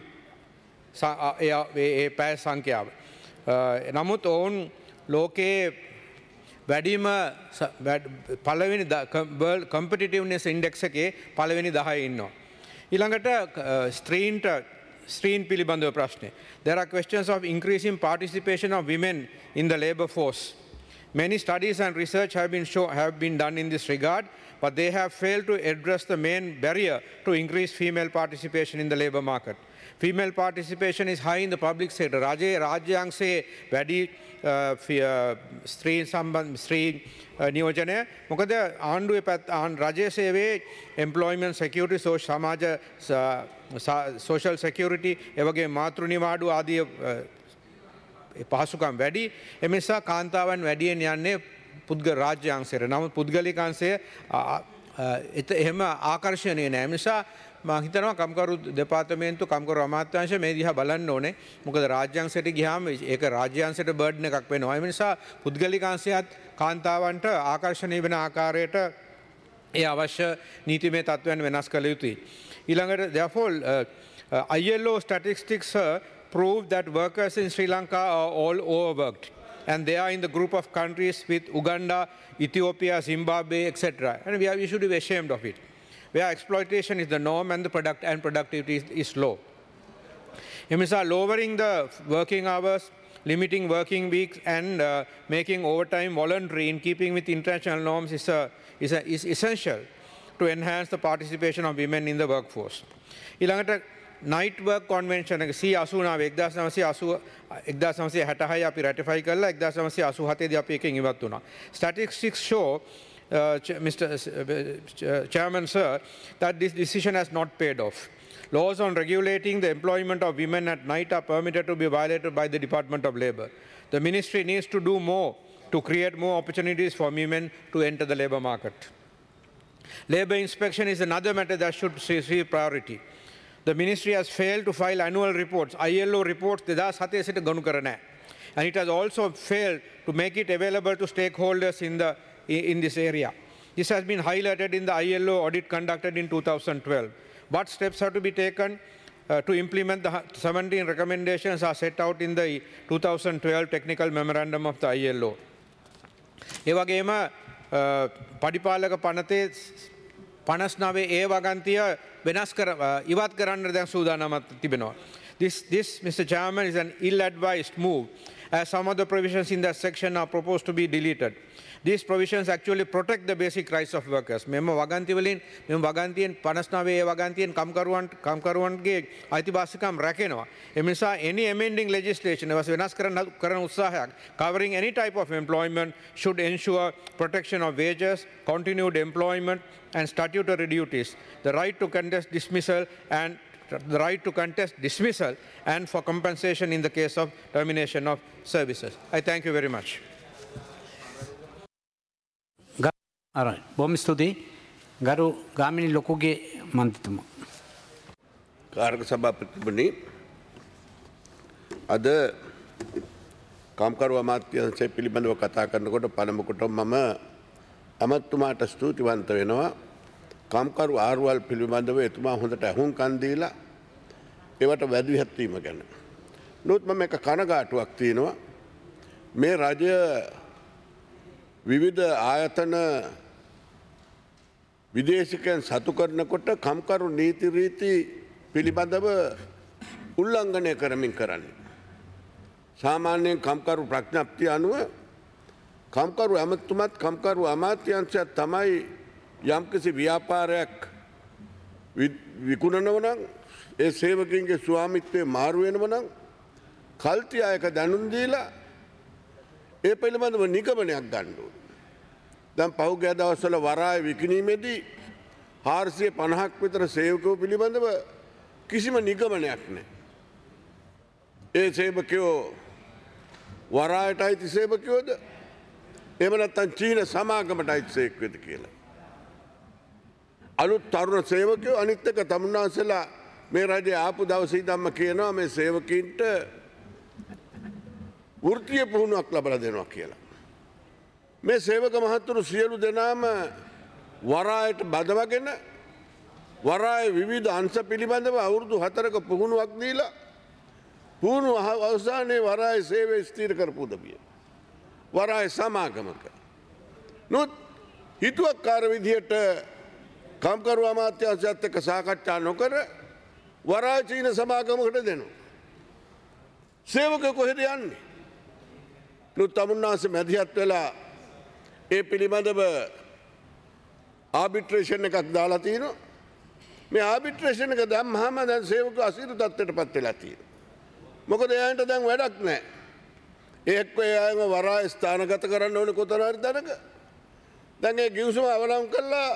ඒ පැය සංඛ්‍යාව. නමුත් ඔවුන් ලෝකයේ වැඩිම පළවෙනි කම්පිටිටිව්නෙස් ඉන්ඩෙක්ස් එකේ පළවෙනි දහයේ ඉන්නවා. ඊළඟට ස්ත්‍රීන්ට ස්ත්‍රීන් පිළිබඳව ප්‍රශ්නේ. There are questions of increasing participation of women in the labour force. Many studies and research have been, show, have been done in this regard, but they have failed to address the main barrier to increase female participation in the labour market. Female participation is high in the public sector. Rajye Rajyangshe වැඩි ස්ත්‍රී සම්බන්ධ ස්ත්‍රී නියෝජනය. මොකද ආණ්ඩුවේ පැත්ත රජයේ සේවයේ employment security සමාජ social security එවගේ මාතෘ නිවාඩු ආදී පහසුකම් වැඩි. එම නිසා කාන්තාවන් වැඩියෙන් යන්නේ පුද්ගල රාජ්‍යාංශයට. නමුත් පුද්ගලික අංශය එහෙම ආකර්ෂණීය නෑ. නිසා මම හිතනවා කම්කරු දෙපාර්තමේන්තු කම්කරු අමාත්‍යාංශ මේ දිහා බලන්න ඕනේ. මොකද රාජ්‍යාංශයට ගියාම ඒක රාජ්‍යාංශයට බර්ඩන් එකක් වෙනවා. ඒ නිසා පුද්ගලික අංශයත් කාන්තාවන්ට ආකර්ෂණීය වෙන ආකාරයට ඒ අවශ්‍ය නීතිමය තත්ත්වයන් වෙනස් කළ යුතුයි. ඊළඟට therefore uh, uh, I L O statistics uh, prove that workers in Sri Lanka are all overworked. And they are in the group of countries with Uganda, Ethiopia, Zimbabwe, et cetera. And we, are, we should be ashamed of it, where exploitation is the norm and the product and productivity is, is low. M S R lowering the working hours, limiting working weeks, and uh, making overtime voluntary in keeping with international norms is, a, is, a, is essential to enhance the participation of women in the workforce. ඊළඟට night work convention එක C eighty-nine nineteen eighty-six අපි ratify කරලා nineteen eighty-seven දී අපි එකෙන් ඉවත් වුණා. Statistics show uh, Mister Uh, Chairman sir that this decision has not paid off. Laws on regulating the employment of women at night are permitted to be violated by the Department of Labour. The ministry needs to do more to create more opportunities for women to enter the labour market. Labour inspection is another matter that should receive priority. The ministry has failed to file annual reports, I L O reports, and it has also failed to make it available to stakeholders in, the, in this area. This has been highlighted in the I L O audit conducted in two thousand twelve. What steps have to be taken uh, to implement the seventeen recommendations are set out in the two thousand twelve technical memorandum of the I L O. ඒ වගේම පඩිපාලක පනතේ පනස් නවය ඒ වගන්තිය වෙනස් කර ඉවත් කරන්න දැන් සූදානමක් තිබෙනවා. This, this, Mister Chairman, is an ill-advised move, as some of the provisions in that section are proposed to be deleted. These provisions actually protect the basic rights of workers. මෙම වගන්ති වලින් මෙම වගන්තියෙන් පනස් නවය ඒ වගන්තියෙන් කම්කරුවන් කම්කරුවන්ගේ අයිතිවාසිකම් රැකෙනවා. ඒ නිසා any amending legislation was වෙනස් කරන කරන උත්සාහයක් covering any type of employment should ensure protection of wages, continued employment and statutory duties, the right to contest dismissal and the right to contest dismissal and for compensation in the case of termination of services. I thank you very much. අරයි බොහොම ස්තුතියි ගරු ගාමිණී ලොකුගේ මන්ත්‍රීතුමා. කාර්ක සභාපතිතුමනි, අද කාම්කරු අමාත්‍යාංශය පිළිබඳව කතා කරනකොට පළමුවට මම අමතුමාට ස්තුතිවන්ත වෙනවා. කාම්කරු ආර්වල් පිළිබඳව එතුමා හොඳට අහුම්කන් දීලා ඒවට වැදගත් වීම ගැන. නමුත් මම එක කනගාටුවක් තියෙනවා. මේ රජය විවිධ ආයතන විදේශිකයන් සතු කරනකොට කම්කරු නීති රීති පිළිබඳව උල්ලංඝනය කරමින් කරන්නේ. සාමාන්‍යයෙන් කම්කරු ප්‍රඥප්තිය අනුව කම්කරු ඇමතුමත් කම්කරු අමාත්‍යාංශයත් තමයි යම්කිසි ව්‍යාපාරයක් විකුණනව නම් ඒ සේවකයන්ගේ ස්වාමිත්වය මාරු වෙනව නම් කල්ති අයක දැනුම් දීලා ඒ පිළිබඳව නිගමනයක් ගන්න ඕනේ. දැන් පහුගිය දවස්වල වරාය විකිණීමේදී හාරසිය පනහක් විතර සේවකයෝ පිළිබඳව කිසිම නිගමනයක් නැහැ. ඒ සේවකයෝ වරායට අයිති සේවකයෝද? එහෙම නැත්නම් චීන සමාගමට අයිති සේවකයෝද කියලා. අලුත් තරුණ සේවකයෝ අනිත් එක තමුන්නාසලා මේ රජේ ආපු දවසේ ඉඳන්ම කියනවා මේ සේවකීන්ට වෘත්තීය පුහුණුවක් ලබා දෙනවා කියලා. මේ සේවක මහතුරු සියලු දෙනාම වරායට බදවගෙන වරායේ විවිධ අංශ පිළිබඳව අවුරුදු හතරක පුහුණුවක් දීලා පුහුණුව අවසානයේ වරායේ සේවය ස්ථිර කරපු දබිය. වරායේ සමාගමක. නමුත් හිතුවක්කාර විදියට කම්කරු අමාත්‍යාංශයත් එක්ක සාකච්ඡා නොකර වරාය චීන සමාගමකට දෙනවා. සේවකයෝ කොහෙද යන්නේ? නමුත් තමුන්නාන්සේ මැදිහත් වෙලා ඒ පිළිබඳව ආබිට්‍රේෂන් එකක් දාලා තියෙනවා. මේ ආබිට්‍රේෂන් එක දැම්මහම දැන් සේවකයෝ අසීරු තත්ත්වයට පත් වෙලා තියෙනවා. මොකද එයාන්ට දැන් වැඩක් නැහැ. ඒ එක්ක එයාම වරාය ස්ථානගත කරන්න ඕනේ කොතන හරි තැනක. දැන් ඒ ගිවිසුම අවලං කළා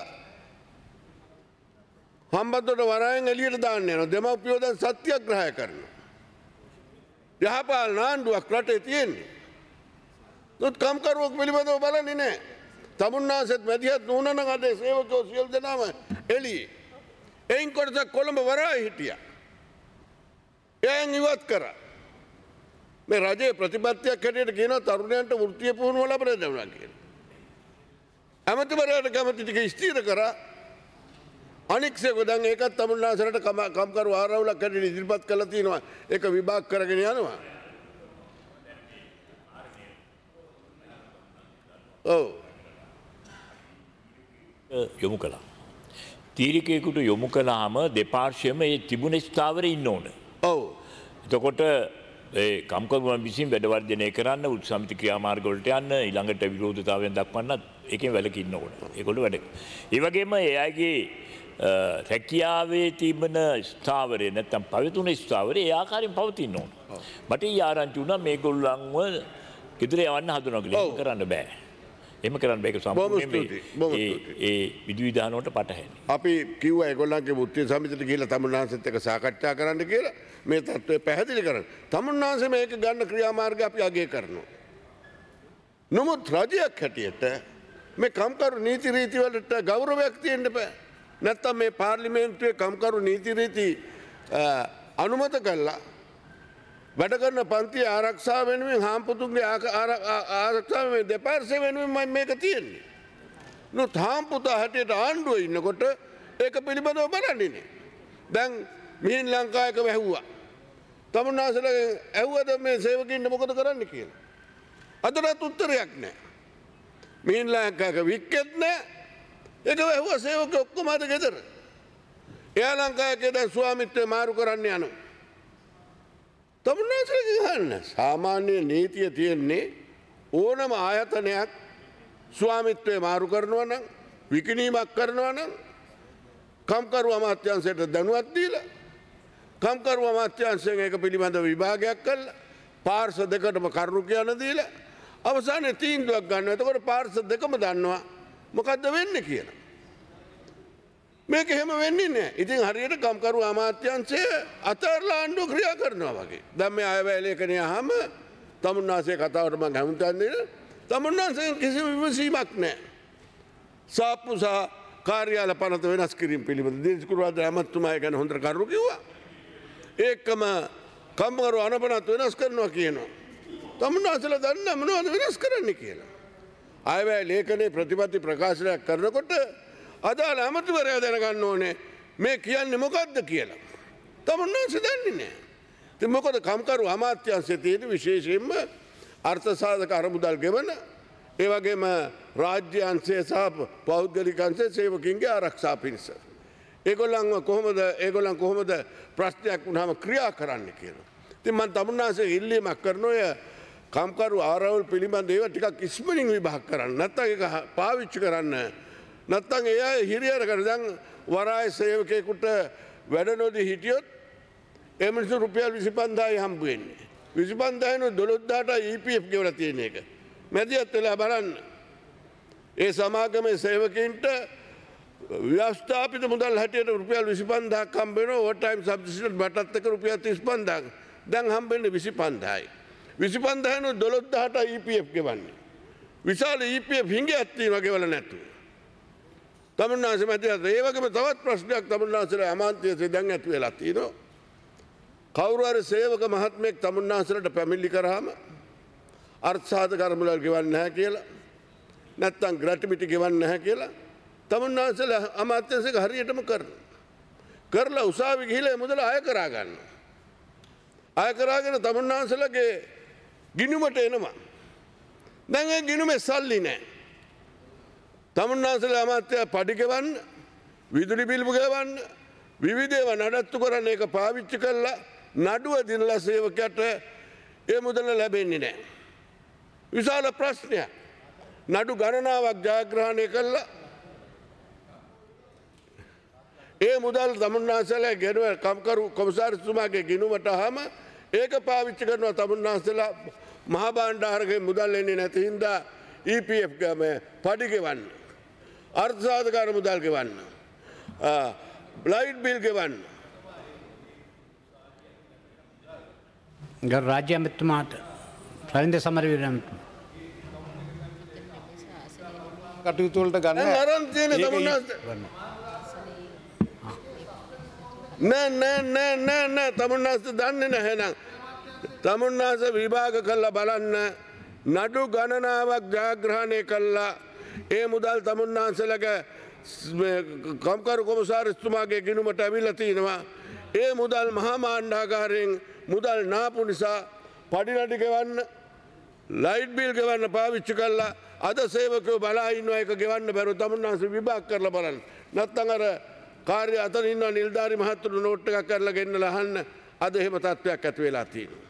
හම්බන්තොට වරායෙන් එළියට දාන්න යනවා. දෙමව්පියෝ දැන් සත්‍යග්‍රහය කරනවා. යහපාලන ආණ්ඩුවක් රටේ තියෙන්නේ. නමුත් කම්කරුවෙක් පිළිබඳව බලන්නේ නැහැ. තමුන්නාන්සෙත් මැදිහත් නුනන ගදේ සේවකයෝ සියලු දෙනාම එළියේ. එයින් කොටසක් කොළඹ වරායේ හිටියා. එයන් ඉවත් කරා. මේ රජයේ ප්‍රතිපත්තියක් හැටියට කියනවා තරුණයන්ට වෘත්තීය පුහුණුව ලබා දෙනවා කියලා. ඇමතිවරයාට කැමති ටික ස්ථිර කරා අනික්සේක දැන් ඒකත් තමුන්නාසලට කම්කරු ආරවුලක් හැටියට ඉදිරිපත් කරලා තියෙනවා. ඒක විභාග කරගෙන යනවා. ඔව්. යොමු කළා. තීරිකයෙකුට යොමු කළාම දෙපාර්ශ්වයම ඒ තිබුණ ස්ථාවරේ ඉන්න ඕන. ඔව්. එතකොට ඒ කම්කරුවන් විසින් වැඩ වර්ධනය කරන්න උත් සමිති ක්‍රියාමාර්ග වලට යන්න ඊළඟට විරෝධතාවයන් දක්වන්න ඒකෙන් වැළකීන්න ඕන. ඒගොල්ලෝ වැඩ. ඒ වගේම ඒ අයගේ රැකියාවේ තිබෙන ස්ථාවරය නැත්නම් පවතුන ස්ථාවරය ඒ ආකාරයෙන් පවතින්න ඕන. මට ඊ ආරංචි වුණා මේගොල්ලන්ව ගෙදර යවන්න හදනවා කියලා. ඒක කරන්න බෑ. එහෙම කරන්න බෑ. ඒක සම්පූර්ණයෙන් ඒ විධිවිධාන වලට පටහැනි. අපි කිව්වා ඒගොල්ලන්ගේ මුත්‍ය සමිතියට ගිහිල්ලා තමුන්නාන්සෙත් එක්ක සාකච්ඡා කරන්න කියලා. මේ තත්ත්වය පැහැදිලි කරන්න. තමුන්නාන්සේ මේක ගන්න ක්‍රියාමාර්ගය අපි අගය කරනවා. නමුත් රජයක් හැටියට මේ කම්කරු නීති රීති වලට ගෞරවයක් තියෙන්න බෑ. නැත්තම් මේ පාර්ලිමේන්තුවේ කම්කරු නීති රීති අනුමත කළා වැඩ කරන පන්ති ආරක්ෂාව වෙනුවෙන් හාම්පුතුන්ගේ ආරක්ෂාව වෙනුවෙන් දෙපාර්ශ්වය වෙනුවෙන් මම මේක තියෙන්නේ. නමුත් හාම්පුතා හැටියට ආණ්ඩුව ඉන්නකොට ඒක පිළිබඳව බලන්නේ නෑ. දැන් මිහින් ලංකාවක වැහුවා. තමුන්නාසලා ඇහුවද මේ සේවකින්ට මොකද කරන්න කියලා. අදටත් උත්තරයක් නෑ. මිහින් ලංකාවක වික්කෙත් නෑ. ඒක වැහුවා සේවක ඔක්කොම අද ගෙදර. එයා ලංකාවේ දැන් ස්වාමිත්වය මාරු කරන්න යනවා. තමුන්නාසලා ගහන්න සාමාන්‍ය නීතිය තියෙන්නේ ඕනම ආයතනයක් ස්වාමිත්වය මාරු කරනවා නම් විකිණීමක් කරනවා නම් කම්කරු අමාත්‍යාංශයට දැනුවත් දීලා කම්කරු අමාත්‍යාංශයෙන් ඒක පිළිබඳව විභාගයක් කළා පාර්ශ්ව දෙකටම කරුණු කියන දීලා අවසානයේ තීන්දුවක් ගන්නවා. එතකොට පාර්ශ්ව දෙකම දන්නවා මොකද්ද වෙන්නේ කියලා. මේක එහෙම වෙන්නේ නැහැ. ඉතින් හරියට කම්කරු අමාත්‍යාංශය අතර්ලා ආණ්ඩුව ක්‍රියා කරනවා වගේ. දැන් මේ අයවැය ලේඛනය අහම තමුන්නාසේ කතාවට මම හැමුතන් දෙන තමුන්නාසෙන් කිසිම විමසීමක් නැහැ. සාප්පු සහ කාර්යාල පනත වෙනස් කිරීම පිළිබඳ දිනේෂ් කුරුවාදේ ඇමතුමා ගැන හොඳට කරුණු කිව්වා. ඒකම කම්කරු අනපනත් වෙනස් කරනවා කියනවා. තමුන්නාසලා දන්නේ මොනවද වෙනස් කරන්න කියලා. අයවැය ලේඛනයේ ප්‍රතිපත්ති ප්‍රකාශනයක් කරනකොට අදාළ ඇමතිවරයා දැනගන්න ඕනේ මේ කියන්නේ මොකද්ද කියලා. තමුන්නාසේ දන්නේ නැහැ. ඉතින් මොකද කම්කරු අමාත්‍යාංශයේ තියෙන විශේෂයෙන්ම අර්ථ සාධක අරමුදල් ගෙවන ඒ වගේම රාජ්‍ය අංශය සහ පෞද්ගලික අංශයේ සේවකින්ගේ ආරක්ෂා පිණිස. ඒගොල්ලන්ව කොහොමද ඒගොල්ලන් කොහොමද ප්‍රශ්නයක් වුණාම ක්‍රියා කරන්න කියලා. ඉතින් මම තමුන්නාසේ ඉල්ලීමක් කරනවා කම්කරු ආරවුල් පිළිබඳ ඒවා ටිකක් ඉක්මනින් විභාග කරන්න. නැත්නම් ඒක පාවිච්චි කරන්න. නැත්තං එය හිරියර කර දැන් වරාය සේවකයෙකුට වැඩ නොදී හිටියොත් එමනිසු රුපියල් විසි පන්දායි හම්බ වෙන්නේ. විසි පන්දායන දොළොස්දාට ඊ පී එෆ් ගෙවලා තියෙන එක. මැදිහත් වෙලා බලන්න. ඒ සමාගමේ සේවකයින්ට ව්‍යවස්ථාපිත මුදල් හැටියට රුපියල් විසි පන්දාහක් හම්බ වෙනවා. ඕවර් ටයිම් සබ්සිඩියට බටත් එක්ක රුපියල් තිස් පන්දාහක්. දැන් හම්බ වෙන්නේ විසි පන්දාහයි. විසි පන්දායන දොළොස්දාට ඊ පී එෆ් ගෙවන්නේ. විශාල ඊ පී එෆ් හිඟයක් තියෙනවා ගෙවලා නැතුව. තමුන්නාසේ මැදිහත් ඒ වගේම තවත් ප්‍රශ්නයක් තමුන්නාසේලා අමාත්‍යාංශය දැන් ඇති වෙලා තියෙනවා. කවුරු හරි සේවක මහත්මයෙක් තමුන්නාසේලට පැමිණිලි කරාම අර්ථ සාධක අරමුදල් ගෙවන්නේ නැහැ කියලා නැත්නම් ග්‍රැටිවිටි ගෙවන්නේ නැහැ කියලා තමුන්නාසේලා අමාත්‍යාංශයක හරියටම කරනවා. කරලා උසාවි ගිහිල්ලා මුදල අය කරා ගන්නවා. අය කරාගෙන තමුන්නාසේලාගේ ගිණුමට එනවා. දැන් ඒ ගිණුමේ සල්ලි නැහැ. තමුන්නාසේලා අමාත්‍යා පඩි ගෙවන්න විදුලි බිල් ගෙවන්න විවිධ ඒවා නඩත්තු කරන්න ඒක පාවිච්චි කළා නඩුව දිනලා සේවකයට ඒ මුදල ලැබෙන්නේ නැහැ. විශාල ප්‍රශ්නයක්. නඩු ගණනාවක් ජයග්‍රහණය කළා ඒ මුදල් තමුන්නාසේලා ගෙනුව කම්කරු කොමසාරිස්තුමාගේ ගිණුමට ආවම ඒක පාවිච්චි කරනවා තමුන්නාසේලා මහ භාණ්ඩාරගේ මුදල් එන්නේ නැති හින්දා ඊ පී එෆ් ගම පඩි ගෙවන්න. අර්ථ සාධක අරමුදල් ගෙවන්න. ලයිට් බිල් ගෙවන්න. ගරු රාජ්‍ය ඇමතිතුමාට රවින්ද්‍ර සමරවීර ඇමතිතුමා කටයුතු වලට ගන්න අරන් තියෙන තමුන්නාසේ නෑ නෑ නෑ නෑ නෑ තමුන්නාසේ දන්නේ නැහැ නං. තමුන්නාසේ විභාග කළා බලන්න නඩු ගණනාවක් ජයග්‍රහණය කළා ඒ මුදල් තමුන්නාසලගේ කම්කරු කොමසාරිස්තුමාගේ ගිනුමට ඇවිල්ලා තිනවා. ඒ මුදල් මහා මාණ්ඩාගාරයෙන් මුදල් නාපු නිසා පඩිනඩි ගෙවන්න ලයිට් බිල් ගෙවන්න පාවිච්චි කළා. අද සේවකයෝ බලා ඉන්නවා ඒක ගෙවන්න බැරුව තමුන්නාන්සේ විභාග කරලා බලන්න. නැත්තම් අර කාර්ය අතර ඉන්න නිලධාරි මහතුරු නෝට් එකක් කරලා ගෙන්නලා අහන්න. අද එහෙම තත්ත්වයක් ඇති වෙලා තියෙනවා.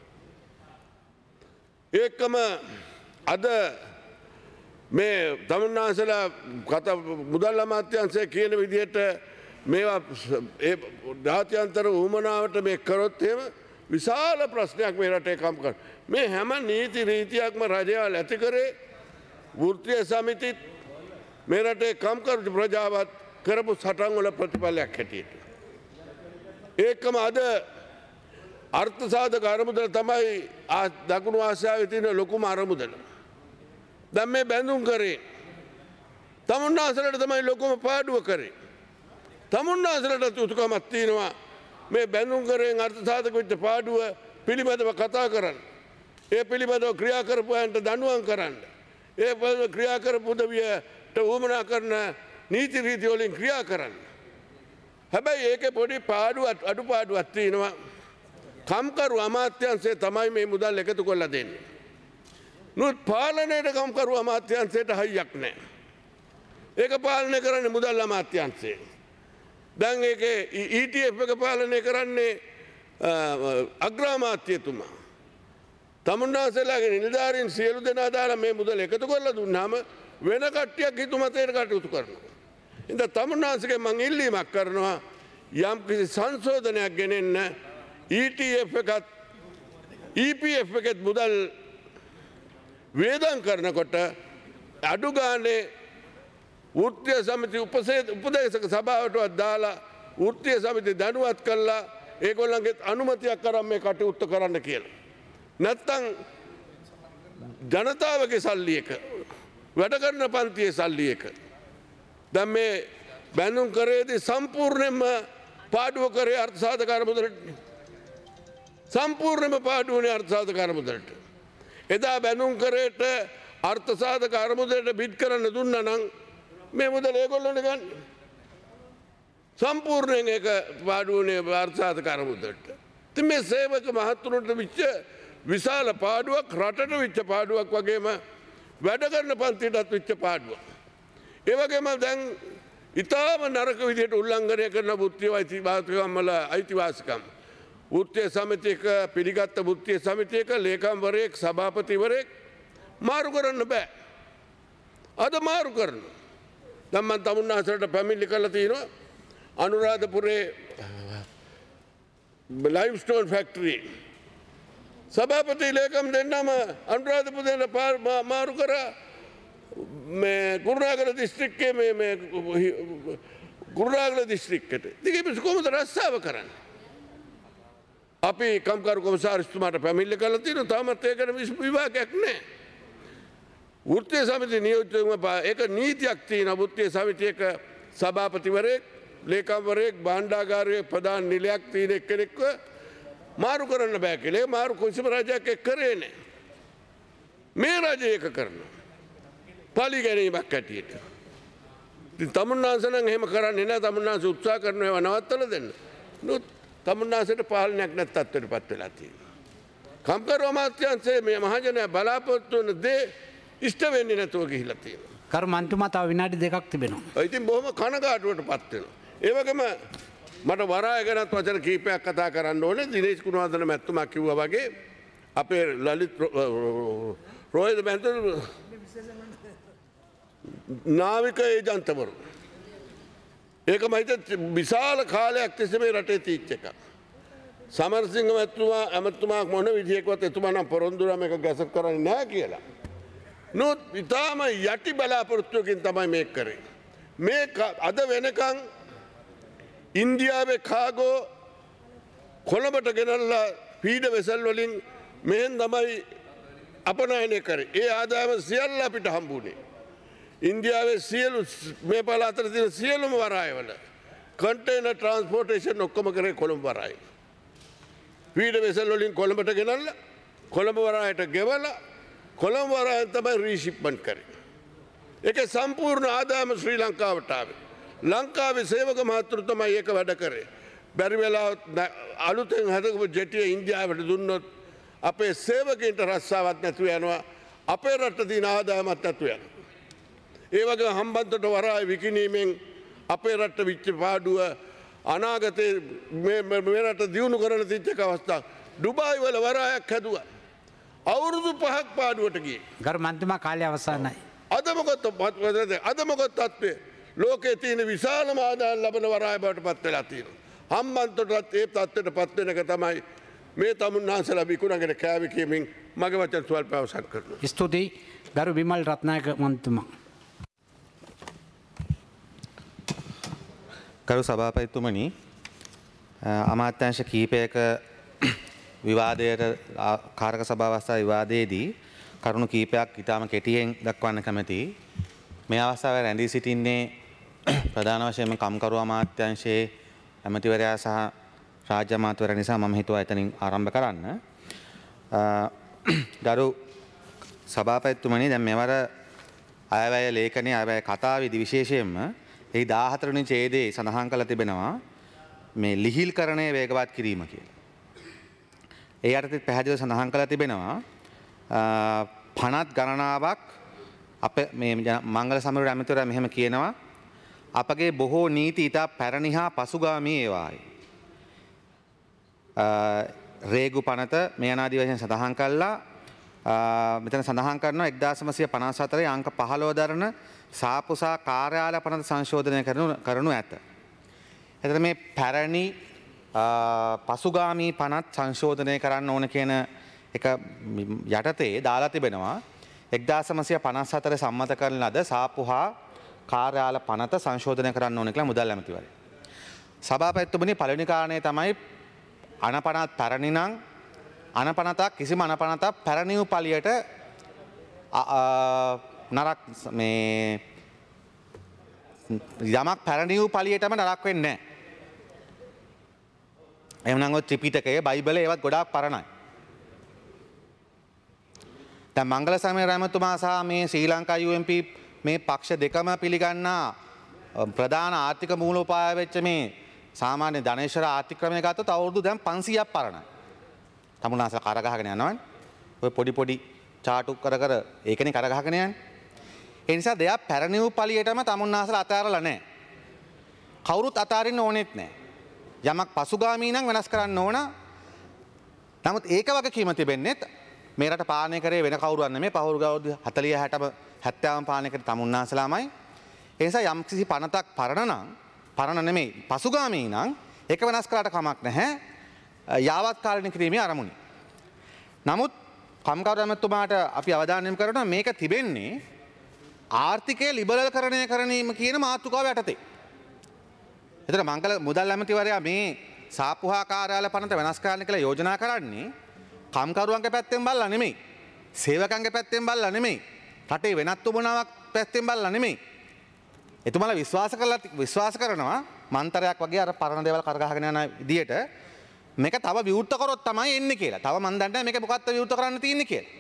ඒකම අද මේ තමුන්නාන්සලා කතා මුදල් අමාත්‍යාංශය කියන විදිහට මේවා ඒ ජාත්‍යන්තර උවමනාවට මේ කරොත් එහෙම විශාල ප්‍රශ්නයක් මේ රටේ කම් කර. මේ හැම නීති රීතියක්ම රජයවල් ඇති කරේ වෘත්තීය සමිතිත් මේ රටේ කම්කරු ප්‍රජාවත් කරපු සටන් වල ප්‍රතිඵලයක් හැටියට. ඒකම අද අර්ථ සාධක අරමුදල තමයි දකුණු ආසියාවේ තියෙන ලොකුම අරමුදල. දැන් මේ බැඳුම් කරේ තමුන්නාන්සලට තමයි ලොකුම පාඩුව කරේ. තමුන්නාන්සලට යුතුකමක් තියෙනවා මේ බැඳුම් කරෙන් අර්ථ සාධක වෙච්ච පාඩුව පිළිබඳව කතා කරන්න. ඒ පිළිබඳව ක්‍රියා කරපු අයන්ට දඬුවම් කරන්න. ඒ පිළිබඳව ක්‍රියා කරපු උදවියට උවමනා කරන නීති රීති වලින් ක්‍රියා කරන්න. හැබැයි ඒකේ පොඩි පාඩුවක් අඩුපාඩුවක් තියෙනවා. කම්කරු අමාත්‍යාංශය තමයි මේ මුදල් එකතු කරලා දෙන්නේ. නුත් පාලනයට කම්කරු අමාත්‍යාංශයට හයියක් නැහැ. ඒක පාලනය කරන්නේ මුදල් අමාත්‍යාංශය. දැන් ඒකේ ඊ ටී එෆ් එක පාලනය කරන්නේ අග්‍රාමාත්‍යතුමා. තමුන්නාන්සලාගේ නිලධාරීන් සියලු දෙනා දාලා මේ මුදල් එකතු කරලා දුන්නාම වෙන කට්ටියක් හිතුමතේට කටයුතු කරනවා. ඉතින් තමුන්නාන්සගේ මං ඉල්ලීමක් කරනවා යම් කිසි සංශෝධනයක් ගෙනෙන්න ඊ ටී එෆ් එකත් ඊ පී එෆ් එකත් මුදල් වේදම් කරනකොට අඩු ගානේ වෘත්තීය සමිති උපදේශක සභාවටවත් දාලා වෘත්තීය සමිති දැනුවත් කළා ඒගොල්ලන්ගේ අනුමැතියක් කරන් මේ කටයුත්ත කරන්න කියලා. නැත්තම් ජනතාවගේ සල්ලි එක වැඩ කරන පන්තියේ සල්ලි එක දැන් මේ බැඳුම් කරේදී සම්පූර්ණයෙන්ම පාඩුව කරේ අර්ථ සාධක අරමුදලට. සම්පූර්ණයෙන්ම පාඩුවනේ අර්ථ සාධක අරමුදලට. එදා බැඳුම් කරේට අර්ථ සාධක අරමුදලට බිඩ් කරන්න දුන්නා නම් මේ මුදල ඒගොල්ලොන්ට ගන්න. සම්පූර්ණයෙන් ඒක පාඩුවනේ අර්ථ සාධක අරමුදලට. ඉතින් මේ සේවක මහතුරුන්ට විච්ච විශාල පාඩුවක් රටට විච්ච පාඩුවක් වගේම වැඩ කරන පන්තියටත් විච්ච පාඩුවක්. ඒ වගේම දැන් ඉතාම නරක විදිහට උල්ලංඝනය කරන වෘත්තීය අයිතිවාසිකම් වල අයිතිවාසිකම්. වෘත්තීය සමිතියක පිළිගත්ත වෘත්තීය සමිතියක ලේකම්වරයෙක් සභාපතිවරයෙක් මාරු කරන්න බෑ. අද මාරු කරනවා. දැන් මම තමුන්නාන්සලට පැමිණිලි කරලා තියෙනවා අනුරාධපුරේ ලයිම්ස්ටෝන් ෆැක්ටරි සභාපති ලේකම් දෙන්නම අනුරාධපුරේ මාරු කරා මේ කුරුණාගල දිස්ත්‍රික්කයේ මේ මේ කුරුණාගල දිස්ත්‍රික්කයට. ඉතින් මේ කොහොමද රස්සාව කරන්නේ? අපි කම්කරු කොමසාරිස්තුමාට පැමිණිලි කරලා තියෙනවා තාමත් ඒකට විභාගයක් නැහැ. වෘත්තීය සමිති නියෝජිතව ඒක නීතියක් තියෙනවා. වෘත්තීය සමිතියක සභාපතිවරයෙක් ලේකම්වරයෙක් භාණ්ඩාගාරයේ ප්‍රධාන නිලයක් තියෙන එක්කෙනෙක්ව මාරු කරන්න බෑ කියලා. ඒ මාරු කිසිම රජයක් එක්ක කරේ නැහැ. මේ රජය ඒක කරනවා. පලි ගැනීමක් ඇටියට. ඉතින් තමුන්නාන්ස නම් එහෙම කරන්නේ නැහැ. තමුන්නාන්ස උත්සාහ කරනවා ඒවා නවත්තලා දෙන්න. නමුත් තමුන්නාන්සට පාලනයක් නැති තත්ත්වයකට පත් වෙලා තියෙනවා. කම්කරු අමාත්‍යාංශයේ මේ මහජනයා බලාපොරොත්තු වන දේ ඉෂ්ට වෙන්නේ නැතුව ගිහිලා තියෙනවා. කරු මන්ත්‍රීතුමා තව විනාඩි දෙකක් තිබෙනවා. ඉතින් බොහොම කනගාටුවට පත් වෙනවා. ඒ වගේම මට වරාය ගැනත් වචන කීපයක් කතා කරන්න ඕනේ. දිනේෂ් ගුණවර්ධන මැතිතුමා කිව්වා වගේ අපේ ලලිත් රෝහිත මැතිතුමා නාවික ඒජන්තවරු ඒක මම හිත විශාල කාලයක් තිස්සේ මේ රටේ තීච්ච එකක්. සමරසිංහ මැතිතුමා ඇමතිතුමා මොන විදියකවත් එතුමා නම් පොරොන්දු නම් එක ගැසට් කරන්නේ නැහැ කියලා. නමුත් ඊටාම යටි බලාපොරොත්තුවකින් තමයි මේක කරේ. මේ අද වෙනකන් ඉන්දියාවේ කාගෝ කොළඹට ගෙනල්ලා පීඩ වෙසල් වලින් මෙහෙන් තමයි අපනයනය කරේ. ඒ ආදායම සියල්ල අපිට හම්බුනේ. ඉන්දියාවේ සියලු මේ පළාතට තියෙන සියලුම වරායවල කන්ටේනර් ට්‍රාන්ස්පෝර්ටේෂන් ඔක්කොම කරේ කොළඹ වරාය. පීඩ වෙසල් වලින් කොළඹට ගෙනල්ලා කොළඹ වරායට ගෙවලා කොළඹ වරායෙන් තමයි රීෂිප්මන්ට් කරේ. ඒක සම්පූර්ණ ආදායම ශ්‍රී ලංකාවට ආවේ. ලංකාවේ සේවක මහත්තුරු තමයි ඒක වැඩ කරේ. බැරි වෙලා අලුතෙන් හදපු ජෙටිය ඉන්දියාවට දුන්නොත් අපේ සේවකයන්ට රස්සාවක් නැතුව යනවා. අපේ රට තියෙන ආදායමත් නැතුව යනවා. ඒ වගේ හම්බන්තොට වරාය විකිණීමෙන් අපේ රට විච්ච පාඩුව අනාගතයේ මේ රට දියුණු කරන තිච්ච අවස්ථාවක්. ඩුබායි වල වරායක් හැදුවා. අවුරුදු පහක් පාඩුවට ගියේ. ගරු මන්ත්‍රීතුමා කාලය අවසానයි. අද මොකද අද මොකද තත්ත්වය? ලෝකයේ තියෙන විශාලම ආදායම් ලබන වරාය බවට පත් වෙලා තියෙනවා. හම්බන්තොටත් ඒ තත්ත්වයට පත් වෙන එක තමයි මේ තමුන්නාන්සලා විකුණගෙන කෑවි කියමින් මගේ වචන ස්වල්ප අවසන් කරනවා. ස්තුතියි ගරු විමල් රත්නායක මන්ත්‍රීතුමා. ගරු සභාපතිතුමනි, අමාත්‍යාංශ කීපයක විවාදයට කාරක සභාව අවස්ථා විවාදයේදී කරුණු කීපයක් ඉතාම කෙටියෙන් දක්වන්න කැමැතියි. මේ අවස්ථාවේ රැඳී සිටින්නේ ප්‍රධාන වශයෙන්ම කම්කරු අමාත්‍යාංශයේ ඇමතිවරයා සහ රාජ්‍ය අමාත්‍යවරයා නිසා මම හිතුවා එතනින් ආරම්භ කරන්න. ගරු සභාපතිතුමනි, දැන් මෙවර අයවැය ලේඛනයේ අයවැය කතාවේදී විශේෂයෙන්ම ඒ දාහතර වෙනි ඡේදයේ සඳහන් කරලා තිබෙනවා මේ ලිහිල්කරණය වේගවත් කිරීම කියලා. ඒ යටතේ පැහැදිලිව සඳහන් කරලා තිබෙනවා පනත් ගණනාවක් අප මේ මංගල සමරු ඇමතිවරයා මෙහෙම කියනවා අපගේ බොහෝ නීති ඉතා පැරණි හා පසුගාමී ඒවායි. රේගු පනත මේ අනාදී වශයෙන් සඳහන් කළා. මෙතන සඳහන් කරනවා එක්දාස් නවසිය පනස් හතරේ අංක පහළොව දරන සාපුසා කාර්යාල පනත සංශෝධනය කරනු ඇත. එතන මේ පැරණි පසුගාමී පනත් සංශෝධනය කරන්න ඕන කියන එක යටතේ දාලා තිබෙනවා එක්දාස් නවසිය පනස් හතර සම්මත කරන ලද සාපුහා කාර්යාල පනත සංශෝධනය කරන්න ඕන කියලා මුදල් ඇමතිවරයා. සභාපතිතුමනි, පළවෙනි කාරණේ තමයි අනපනත් පැරණි නම් අනපනතක් කිසිම අනපනතක් පැරණි වූ පළියට නරක් මේ යමක් පැරණි වූ පළියටම නරක් වෙන්නේ නැහැ. එහෙනම් ඔය ත්‍රිපිටකය, බයිබලය ඒවත් ගොඩාක් පරණයි. දැන් මංගල සමය රැමතුමා සහ මේ Sri Lanka U M P මේ පක්ෂ දෙකම පිළිගන්නා ප්‍රධාන ආර්ථික මූලෝපාය වෙච්ච මේ සාමාන්‍ය ධනේශ්වර ආර්ථික ක්‍රමය ගත්තොත් අවුරුදු දැන් පන්සීයක් පරණයි. තමුන්නාසලා කරගහගෙන යනවනේ. ඔය පොඩි පොඩි චාටු කර කර ඒකනේ කරගහගෙන යන්නේ. ඒ නිසා දෙයක් පැරණි වූ පළියටම තමුන්නාසලා අතාරලා නැහැ. කවුරුත් අතාරින්න ඕනෙත් නැහැ. යමක් පසුගාමී නම් වෙනස් කරන්න ඕන. නමුත් ඒක වගේ කීම තිබෙන්නේ මේ රට පාලනය කරේ වෙන කවුරුවත් නෙමෙයි. පහුරු අවුරුදු හතළිහ හැටම හැත්තෑවම පාලනය කරේ තමුන්නාසලාමයි. ඒ නිසා යම් කිසි පනතක් පරණ නම් පරණ නෙමෙයි පසුගාමී නම් ඒක වෙනස් කරාට කමක් නැහැ. යාවත් කාලීන කිරීමේ අරමුණයි. නමුත් කම්කරු ඇමතුමාට අපි අවධානය යොමු කරනවා මේක තිබෙන්නේ ආර්ථිකය ලිබරල් කරණය කරණීම කියන මාතෘකාව යටතේ. එතන මංගල මුදල් ඇමතිවරයා මේ සාපුහා කාර්යාල පනත වෙනස් කරන්න කියලා යෝජනා කරන්නේ කම්කරුවන්ගේ පැත්තෙන් බලලා නෙමෙයි. සේවකයන්ගේ පැත්තෙන් බලලා නෙමෙයි. රටේ වෙනත් උමනාවක් පැත්තෙන් බලලා නෙමෙයි. එතුමාලා විශ්වාස කරලා විශ්වාස කරනවා මන්තරයක් වගේ අර පරණ දේවල් කරගහගෙන යන විදියට මේක තව විවෘත කරොත් තමයි එන්නේ කියලා. තව මන් දන්නේ මේක මොකක්ද විවෘත කරන්න තියෙන්නේ කියලා.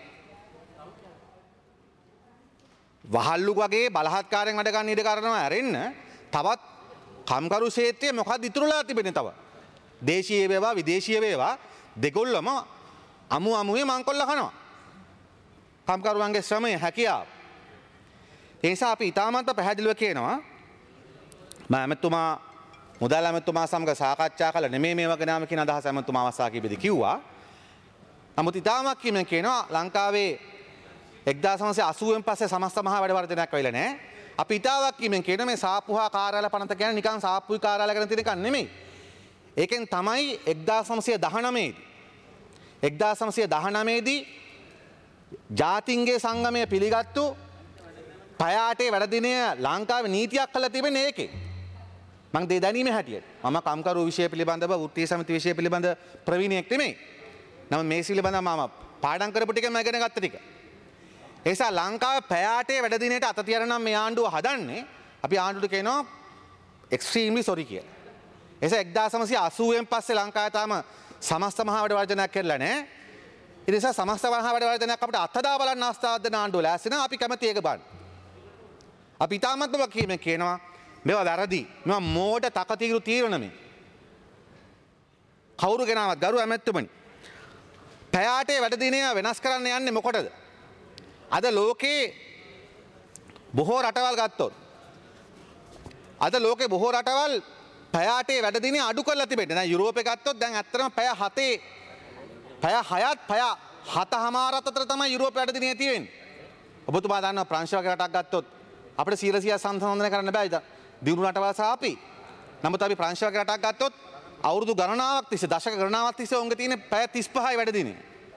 වහල්ලු වගේ බලහත්කාරයෙන් වැඩ ගන්න ඉඩ කරනවා ඇරෙන්න තවත් කම්කරු ක්ෂේත්‍රයේ මොකක්ද ඉතුරුලා තිබෙන්නේ තව. දේශීය වේවා විදේශීය වේවා දෙගොල්ලම අමු අමුවේ මංකොල්ල කනවා. කම්කරුවන්ගේ ශ්‍රමය හැකියාව. ඒ නිසා අපි ඉතාමත් පැහැදිලිව කියනවා මම ඇමතුමා මුදල් ඇමතුමා සමග සාකච්ඡා කළ නෙමෙයි මේ වගේ නාම කියන අදහස ඇමතුමා අවස්ථා කිව්වේදී කිව්වා. නමුත් ඉතාමත් කියමෙන් කියනවා ලංකාවේ එක්දාස් නවසිය අසූවෙන් පස්සේ සමස්ත මහා වැඩ වර්ධනයක් වෙලා නැහැ. අපි ඉතාමත් කියමෙන් කියන මේ සාප්පුහා කාර්යාල පනත කියන්නේ නිකන් සාප්පුයි කාර්යාල ගැන තියෙන එකක් නෙමෙයි. ඒකෙන් තමයි එක්දාස් නවසිය දහනවය දී එක්දාස් නවසිය දහනවය දී ජාතින්ගේ සංගමය පිළිගත්තු පයාටේ වැඩ දිනය ලංකාවේ නීතියක් කරලා තිබෙන්නේ ඒකේ. මම දේ දැනීමේ හැටියට මම කම්කරු විෂය පිළිබඳව වෘත්තීය සමිති විෂය පිළිබඳ ප්‍රවීණයෙක් නෙමෙයි. නම මේ පිළිබඳව මම පාඩම් කරපු ටික මම ඉගෙන ගත්ත ටික. ඒ නිසා ලංකාවේ පයාටේ වැඩ දිනයට අත තියන නම් මේ ආණ්ඩුව හදන්නේ අපි ආණ්ඩුවට කියනවා එක්ස්ට්‍රීම්ලි සොරි කියලා. ඒ නිසා එක්දාස් නවසිය අසූවෙන් පස්සේ ලංකාවේ තාම සමස්ත මහා වැඩ වර්ජනයක් කරලා නැහැ. ඒ නිසා සමස්ත මහා වැඩ වර්ජනයක් අපිට අත්හදා බලන්න අවස්ථාවක් දෙන ආණ්ඩුව ලෑස්ති නැහැ. අපි කැමති ඒක බලන්න. අපි තාමත්ම කියමෙන් කියනවා මේවා වැරදි. මේවා මෝඩ තකතිරු තීරණ මේ. කවුරු ගෙනාවත් ගරු ඇමැතුමනි. පැය අටේ වැඩ දිනය වෙනස් කරන්න යන්නේ මොකටද? අද ලෝකේ බොහෝ රටවල් ගත්තොත් අද ලෝකේ බොහෝ රටවල් පැය අටේ වැඩ දිනය අඩු කරලා තිබෙන්නේ. දැන් යුරෝපේ ගත්තොත් දැන් ඇත්තටම පැය හතේ පැය හයත් පැය හතමාරත් අතර තමයි යුරෝපේ වැඩ දිනය තියෙන්නේ. ඔබතුමා දන්නවා ප්‍රංශ වගේ රටක් ගත්තොත් අපිට සියයට සියයක් සංසන්දනය කරන්න බෑ. දියුණු රටවල් සහ අපි. නමුත් අපි ප්‍රංශ වගේ රටක් ගත්තොත් අවුරුදු ගණනාවක් තිස්සේ දශක ගණනාවක් තිස්සේ උන්ගේ තියෙන පැය තිස් පහයි වැඩ දිනේ.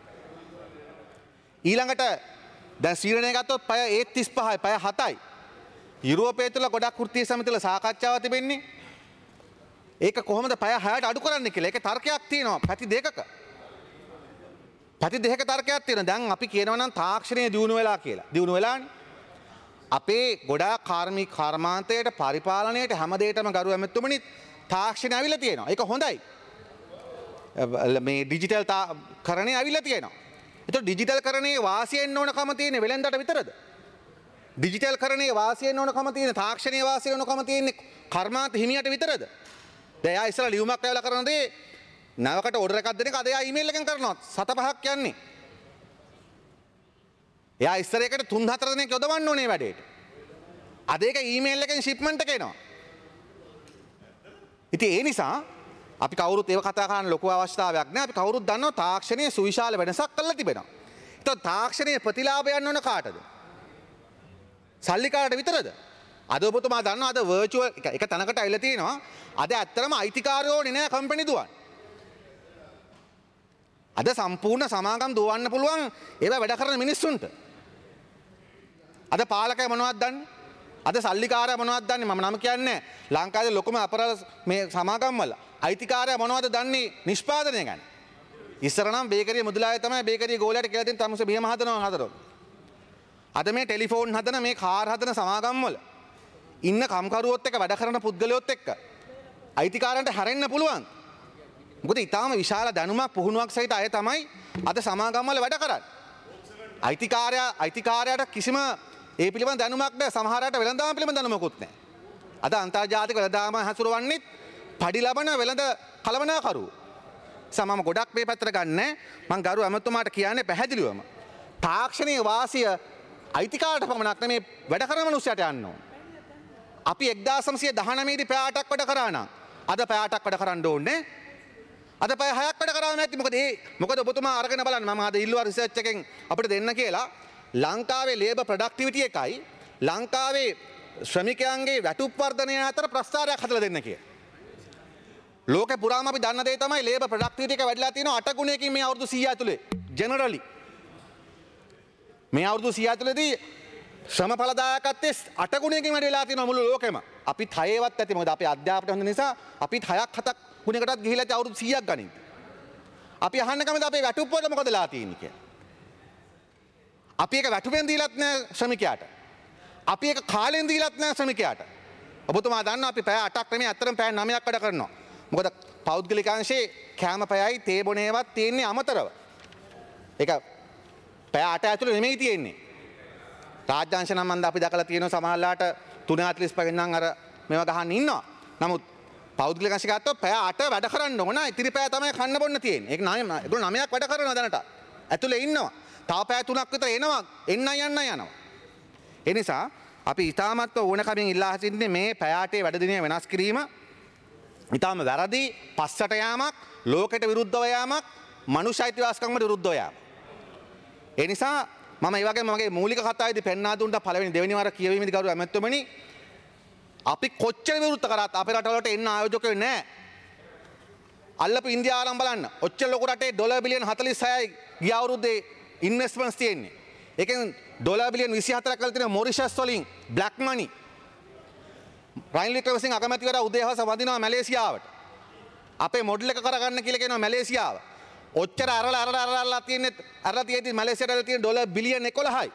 ඊළඟට දැන් සීරණය ගත්තොත් පැය ඒ තිස් පහයි පැය හතයි. යුරෝපය තුළ ගොඩක් වෘත්තීය සමිතිවල සාකච්ඡාවක් තිබෙන්නේ. ඒක කොහොමද පැය හයට අඩු කරන්න කියලා. ඒකේ තර්කයක් තියෙනවා පැති දෙකක. පැති දෙකක තර්කයක් තියෙනවා. දැන් අපි කියනවා නම් තාක්ෂණය දියුණු වෙලා කියලා. දියුණු වෙලානේ. අපේ ගොඩාක් කාර්මික කර්මාන්තයට පරිපාලනයට හැම දෙයකටම ගරු ඇමතුමනි තාක්ෂණය ඇවිල්ලා තියෙනවා. ඒක හොඳයි. මේ ඩිජිටල් කරණය ඇවිල්ලා තියෙනවා. එතකොට ඩිජිටල් කරණයේ වාසියෙන් ඕනකම තියෙන වෙලෙන්දට විතරද? ඩිජිටල් කරණයේ වාසියෙන් ඕනකම තියෙන තාක්ෂණයේ වාසියෙන් ඕනකම තියෙන කර්මාන්ත හිමියට විතරද? දැන් එයා ඉස්සලා ලියුමක් කරලා කරන දේ නවකට ඕඩර් එකක් දෙන එක අද එයා ඊමේල් එකෙන් කරනවා. සත පහක් යන්නේ. එයා ඉස්සර එකට තුන් හතර දිනක් යොදවන්න ඕනේ වැඩේට. අද ඒක ඊමේල් එකෙන් ෂිප්මන්ට් එක එනවා. ඉතින් ඒ නිසා අපි කවුරුත් ඒව කතා කරන්න ලොකු අවශ්‍යතාවයක් නැහැ. අපි කවුරුත් දන්නවා තාක්ෂණයේ සුවිශාල වෙනසක් කරලා තිබෙනවා. ඒතකොට තාක්ෂණයේ ප්‍රතිලාභයන් ඕන කාටද? සල්ලිකාරට විතරද? අද ඔබතුමා දන්නවා අද වර්චුවල් එක තැනකට ඇවිල්ලා තියෙනවා. අද ඇත්තටම අයිතිකාරයෝ ඕනේ නැහැ කම්පැනි දුවන්න. අද සම්පූර්ණ සමාගම් දුවන්න පුළුවන් ඒවා වැඩ කරන මිනිස්සුන්ට. අද පාලකයා මොනවද දන්නේ? අද සල්ලිකාරයා මොනවද දන්නේ? මම නම කියන්නේ ලංකාවේ ලොකුම අපරාධ මේ සමාගම් වල අයිතිකාරයා මොනවද දන්නේ නිෂ්පාදනය ගැන? ඉස්සර නම් බේකරිය මුදලාය තමයි බේකරිය ගෝලයට කියලා දෙන තමුසේ බියම හදනවා හදනවා. අද මේ ටෙලිෆෝන් හදන මේ කාර් හදන සමාගම් වල ඉන්න කම්කරුවොත් එක්ක වැඩ කරන පුද්ගලයොත් එක්ක අයිතිකාරයන්ට හැරෙන්න පුළුවන්. මොකද ඊටාම විශාල දැනුමක් පුහුණුවක් සහිත අය තමයි අද සමාගම් වල වැඩ කරන්නේ. අයිතිකාරයා අයිතිකාරයාට කිසිම ඒ පිළිබඳ දැනුමක් නැහැ. සමහරකට වෙළඳාම පිළිබඳ දැනුමකුත් නැහැ. අද අන්තර්ජාතික වෙළඳාම හසුරවන්නේ පඩි ලබන වෙළඳ කළමනාකරුවෝ. සමම ගොඩක් මේ පැත්තට ගන්න මම ගරු ඇමතුමාට කියන්නේ පැහැදිලිවම තාක්ෂණීය වාසිය අයිතිකාරට පමණක් නෙමේ වැඩ කරන මිනිස්සුන්ට යන්න ඕන. අපි එක්දාස් නවසිය දහනවය දී පැය අටක් වැඩ කරා නම් අද පැය අටක් වැඩ කරන්න ඕනේ. අද පැය හයක් වැඩ කරාම නැති මොකද ඒ මොකද ඔබතුමා අරගෙන බලන්න මම අද ඉල්ලුවා රිසර්ච් එකෙන් අපිට දෙන්න කියලා ලංකාවේ ලේබර් ප්‍රොඩක්ටිවිටි එකයි ලංකාවේ ශ්‍රමිකයන්ගේ වැටුප් වර්ධනය අතර ප්‍රස්ථාරයක් හදලා දෙන්න කියලා. ලෝකේ පුරාම අපි දන්න දේ තමයි ලේබර් ප්‍රොඩක්ටිවිටි එක වැඩිලා තියෙනවා අට ගුණයකින් මේ අවුරුදු සීය ඇතුලේ ජෙනරලි. මේ අවුරුදු සීය ඇතුලේදී ශ්‍රම ඵලදායකත්වයේ අට ගුණයකින් වැඩි වෙලා තියෙනවා මුළු ලෝකෙම. අපිත් හයේවත් ඇති මොකද අපි අධ්‍යාපනය හොඳ නිසා අපිත් හයක් හතක් ගුණයකටත් ගිහිලා ඇති අවුරුදු සීයක් ගනින්න. අපි අහන්න කැමති අපේ වැටුප් වල මොකද වෙලා තියෙන්නේ කියලා. අපි එක වැටුපෙන් දීලත් නැහැ ශ්‍රමිකයාට. අපි එක කාලෙන් දීලත් නැහැ ශ්‍රමිකයාට. ඔබතුමා දන්නවා අපි පැය අටක් නෙමෙයි අතරම පැය නවයක් වැඩ කරනවා. මොකද පෞද්ගලික අංශේ කෑම පැයයි තේ බොනේවත් තියෙන්නේ අමතරව. ඒක පැය අට ඇතුළේ නෙමෙයි තියෙන්නේ. රාජ්‍ය අංශ නම් මන්ද අපි දැකලා තියෙනවා සමහරලාට තුන හතළිස් පහෙන් නම් අර මේවා ගහන්න ඉන්නවා. නමුත් පෞද්ගලික අංශ ගත්තොත් පැය අට වැඩ කරන්න ඕන. ඉතිරි පැය තමයි කන්න බොන්න තියෙන්නේ. ඒක නවය ඒගොල්ලෝ නවයක් වැඩ කරනවා දැනට. ඇතුළේ ඉන්නවා. තව පැය තුනක් විතර එනවා. එන්න යන්න යනවා. ඒ නිසා අපි ඉතාමත්ව ඕනකමින් ඉල්ලා සිටින්නේ මේ පැය අටේ වැඩ දිනය වෙනස් කිරීම ඉතාම වැරදි පස්සට යාමක් ලෝකෙට විරුද්ධව යාමක් මනුෂ්‍ය අයිතිවාසිකම්කට විරුද්ධව යාමක්. ඒ නිසා මම ඒ වගේම මගේ මූලික කතාවේදී පෙන්වා දුන්නා පළවෙනි දෙවෙනි වර කියවීමේදී ගරු ඇමතුමනි අපි කොච්චර විරුද්ධ කරත් අපේ රටවලට එන්න ආයෝජකයෝ නැහැ. අල්ලපු ඉන්දියාව ආරම්භ බලන්න. ඔච්චර ලොකු රටේ ඩොලර් බිලියන හතළිස් හයයි ගිය අවුරුද්දේ ඉන්වෙස්ට්මන්ට්ස් තියෙන්නේ. ඒකෙන් ඩොලර් බිලියන විසි හතරක් කරලා තියෙන මොරිෂස් වලින් බ්ලැක් මනි. රයින් වික්‍රමසිංහ අගමැතිවරයා උදේහවස වදිනවා මැලේසියාවට. අපේ මොඩල් එක කරගන්න කියලා කියනවා මැලේසියාව. ඔච්චර අරලා අරලා අරලා තියෙන්නේ අරලා තියෙද්දි මැලේසියාවට තියෙන ඩොලර් බිලියන එකොළහයි.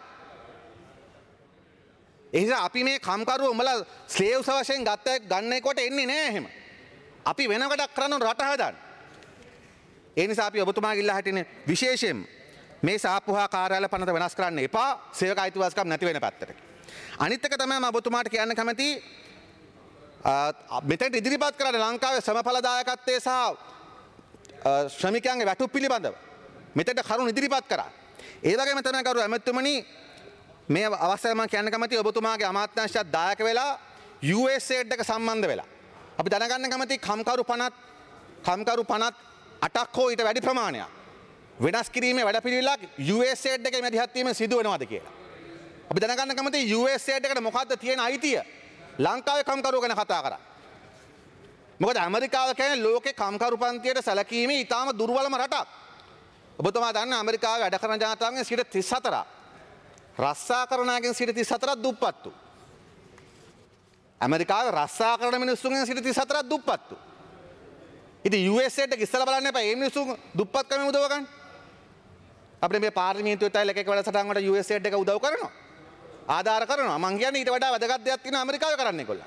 ඒ නිසා අපි මේ කම්කරුවෝ උඹලා ස්ලේව්ස් වශයෙන් ගත්ත ගන්න කොට එන්නේ නැහැ එහෙම. අපි වෙන වැඩක් කරන රට හදන්න. ඒ නිසා අපි ඔබතුමාගේ ඉල්ලා හිටින්නේ විශේෂයෙන් මේ සාප්පුහා කාර්යාල පනත වෙනස් කරන්න එපා සේවක අයිතිවාසිකම් නැති වෙන පැත්තට. අනිත් එක තමයි මම ඔබතුමාට කියන්න කැමති මෙතැන්ට ඉදිරිපත් කරන්න ලංකාවේ ශ්‍රමඵලදායකත්වය සහ ශ්‍රමිකයන්ගේ වැටුප් පිළිබඳව මෙතැන්ට කරුණු ඉදිරිපත් කරා. ඒ වගේම තමයි කරු ඇමතුමනි මේ අවස්ථාවේ මම කියන්න කැමතියි ඔබතුමාගේ අමාත්‍යාංශයත් දායක වෙලා යූ එස් ඒඩ් එක සම්බන්ධ වෙලා. අපි දැනගන්න කැමතියි කම්කරු පනත් කම්කරු පනත් අටක් හෝ ඊට වැඩි ප්‍රමාණයක් වෙනස් කිරීමේ වැඩපිළිවෙලක් යූ එස් ඒඩ් එකේ මැදිහත් වීම සිදු වෙනවද කියලා. අපි දැනගන්න කැමතියි යූ එස් ඒඩ් එකට මොකද්ද තියෙන අයිතිය? ලංකාවේ කම්කරුවෝ ගැන කතා කරා. මොකද ඇමරිකාව කියන්නේ ලෝකේ කම්කරු පන්තියට සැලකීමේ ඉතාම දුර්වලම රටක්. ඔබතුමා දන්න ඇමරිකාවේ වැඩ කරන ජනතාවගෙන් සිට තිස් හතරක් රස්සාකරණයන්ගෙන් සිට තිස් හතරක් දුප්පත්තු. ඇමරිකාවේ රස්සාකරන මිනිස්සුන්ගෙන් සිට තිස් හතරක් දුප්පත්තු. ඉතින් යූ එස් ඒඩ් එක ඉස්සලා බලන්න එපා. මේ මිනිස්සු දුප්පත්කම උදව ගන්න. අපිට මේ පාර්ලිමේන්තුවේ තයිල එක එක වැඩසටහන් වලට යූ එස් ඒඩ් එක උදව් කරනවා. ආධාර කරනවා. මං කියන්නේ ඊට වඩා වැදගත් දෙයක් තියෙනවා ඇමරිකාවේ කරන්න ඒගොල්ලන්.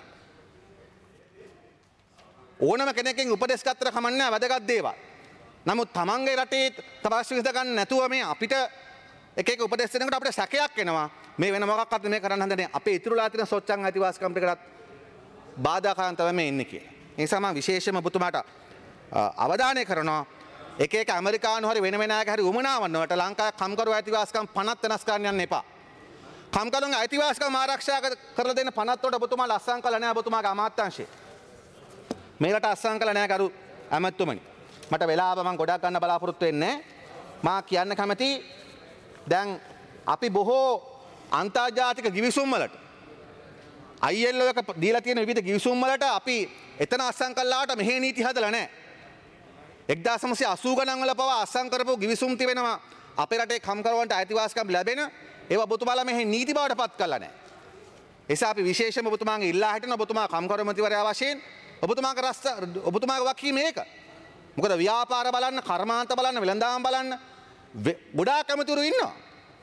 ඕනම කෙනෙක්ගෙන් උපදෙස් ගත්තට කමක් නැහැ වැදගත් දේවල්. නමුත් තමන්ගේ රටේ තවශ්‍ය විසඳ ගන්න නැතුව මේ අපිට එක එක උපදෙස් දෙනකොට අපිට සැකයක් එනවා. මේ වෙන මොකක්වත් මේ කරන්න හදන්නේ අපේ ඉතුරුලා තියෙන සොච්චන් අයිතිවාසිකම් ටිකටත් බාධාකාරන් තමයි මේ ඉන්නේ කියලා. ඒ නිසා මම විශේෂයෙන්ම ඔබතුමාට අවධානය කරනවා එක එක ඇමරිකානු හරි වෙන වෙන අයක හරි උමනාවන් වලට ලංකාවේ කම්කරු අයිතිවාසිකම් පනත් වෙනස් කරන්න යන්න එපා. කම්කරුන්ගේ අයිතිවාසිකම් ආරක්ෂා කරලා දෙන්න පනත් වලට ඔබතුමා ලස්සන් කළා නෑ ඔබතුමාගේ අමාත්‍යාංශය. මේකට අස්සම් කළා නෑ කරු ඇමතුමනි. මට වෙලාව මම ගොඩක් ගන්න බලාපොරොත්තු වෙන්නේ මා කියන්න කැමති දැන් අපි බොහෝ අන්තර්ජාතික ගිවිසුම් වලට අයි එල් ඕ එක දීලා තියෙන විවිධ ගිවිසුම් වලට අපි එතන අස්සම් කළාට මෙහි නීති හදලා නෑ. එක්දාස් නවසිය අසූ ගණන් වල පවා අස්සම් කරපු ගිවිසුම් තිබෙනවා අපේ රටේ කම්කරුවන්ට අයිතිවාසිකම් ලැබෙන ඒවා ඔබතුමාලා මෙහි නීති බවට පත් කළා නෑ. ඒ නිසා අපි විශේෂයෙන්ම ඔබතුමාගේ ඉල්ලා හිටින ඔබතුමා කම්කරු මන්ත්‍රීවරයා වශයෙන් ඔබතුමාගේ රස්ස ඔබතුමාගේ වකීම මේක. මොකද ව්‍යාපාර බලන්න, කර්මාන්ත බලන්න, වෙළඳාම් බලන්න ගොඩාක් ඇමතුරු ඉන්නවා.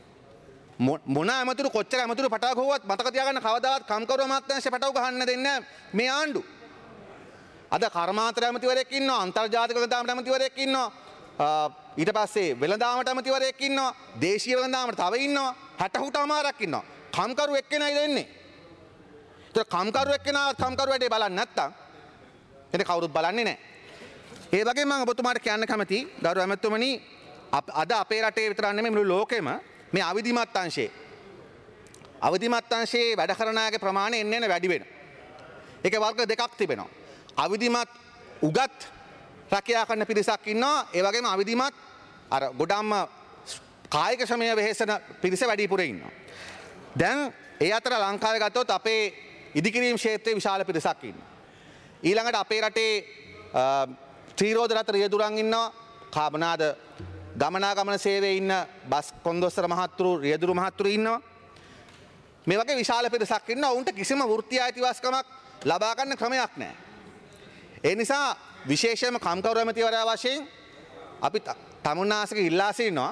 මොන ඇමතුරු කොච්චර ඇමතුරු පටව ගහුවත් මතක තියාගන්න කවදාවත් කම්කරු අමාත්‍යාංශය පටව ගහන්න දෙන්නේ මේ ආණ්ඩු. අද කර්මාන්ත ඇමතිවරයෙක් ඉන්නවා, අන්තර්ජාතික වෙළඳාම් ඇමතිවරයෙක් ඉන්නවා, ඊට පස්සේ වෙළඳාමට ඇමතිවරයෙක් ඉන්නවා, දේශීය වෙළඳාමට තව ඉන්නවා, හැට හුට අමාරක් ඉන්නවා. කම්කරු එක්කෙනයි දෙන්නේ. ඒතර කම්කරු එක්කෙනා කම්කරු වැඩේ බලන්නේ නැත්තම් එතන කවුරුත් බලන්නේ නැහැ. ඒ වගේම මම ඔබතුමාට කියන්න කැමතියි ගෞරව ඇමතුමනි අද අපේ රටේ විතරක් නෙමෙයි මුළු ලෝකෙම මේ අවිධිමත් අංශයේ අවිධිමත් අංශයේ වැඩ කරන අයගේ ප්‍රමාණය එන්න එන්න වැඩි වෙනවා. ඒකේ වර්ග දෙකක් තිබෙනවා. අවිධිමත් උගත් රැකියා කරන පිරිසක් ඉන්නවා. ඒ වගේම අවිධිමත් අර ගොඩක්ම කායික ශ්‍රමය වෙහෙසන පිරිස වැඩිපුර ඉන්නවා. දැන් ඒ අතර ලංකාවේ ගත්තොත් අපේ ඉදිකිරීම් ක්ෂේත්‍රයේ විශාල පිරිසක් ඉන්නවා. ඊළඟට අපේ රටේ ත්‍රීරෝද රථ රියදුරන් ඉන්නවා. කාබනාද ගමනාගමන සේවයේ ඉන්න බස් කොන්දොස්තර මහත්තුරු රියදුරු මහත්තුරු ඉන්නවා. මේ වගේ විශාල පිරිසක් ඉන්නවා. උන්ට කිසිම වෘත්තීය අයිතිවාසිකමක් ලබා ගන්න ක්‍රමයක් නැහැ. ඒ නිසා විශේෂයෙන්ම කම්කරු ඇමතිවරයා වශයෙන් අපි තමුන්නාසක ඉල්ලා සිටිනවා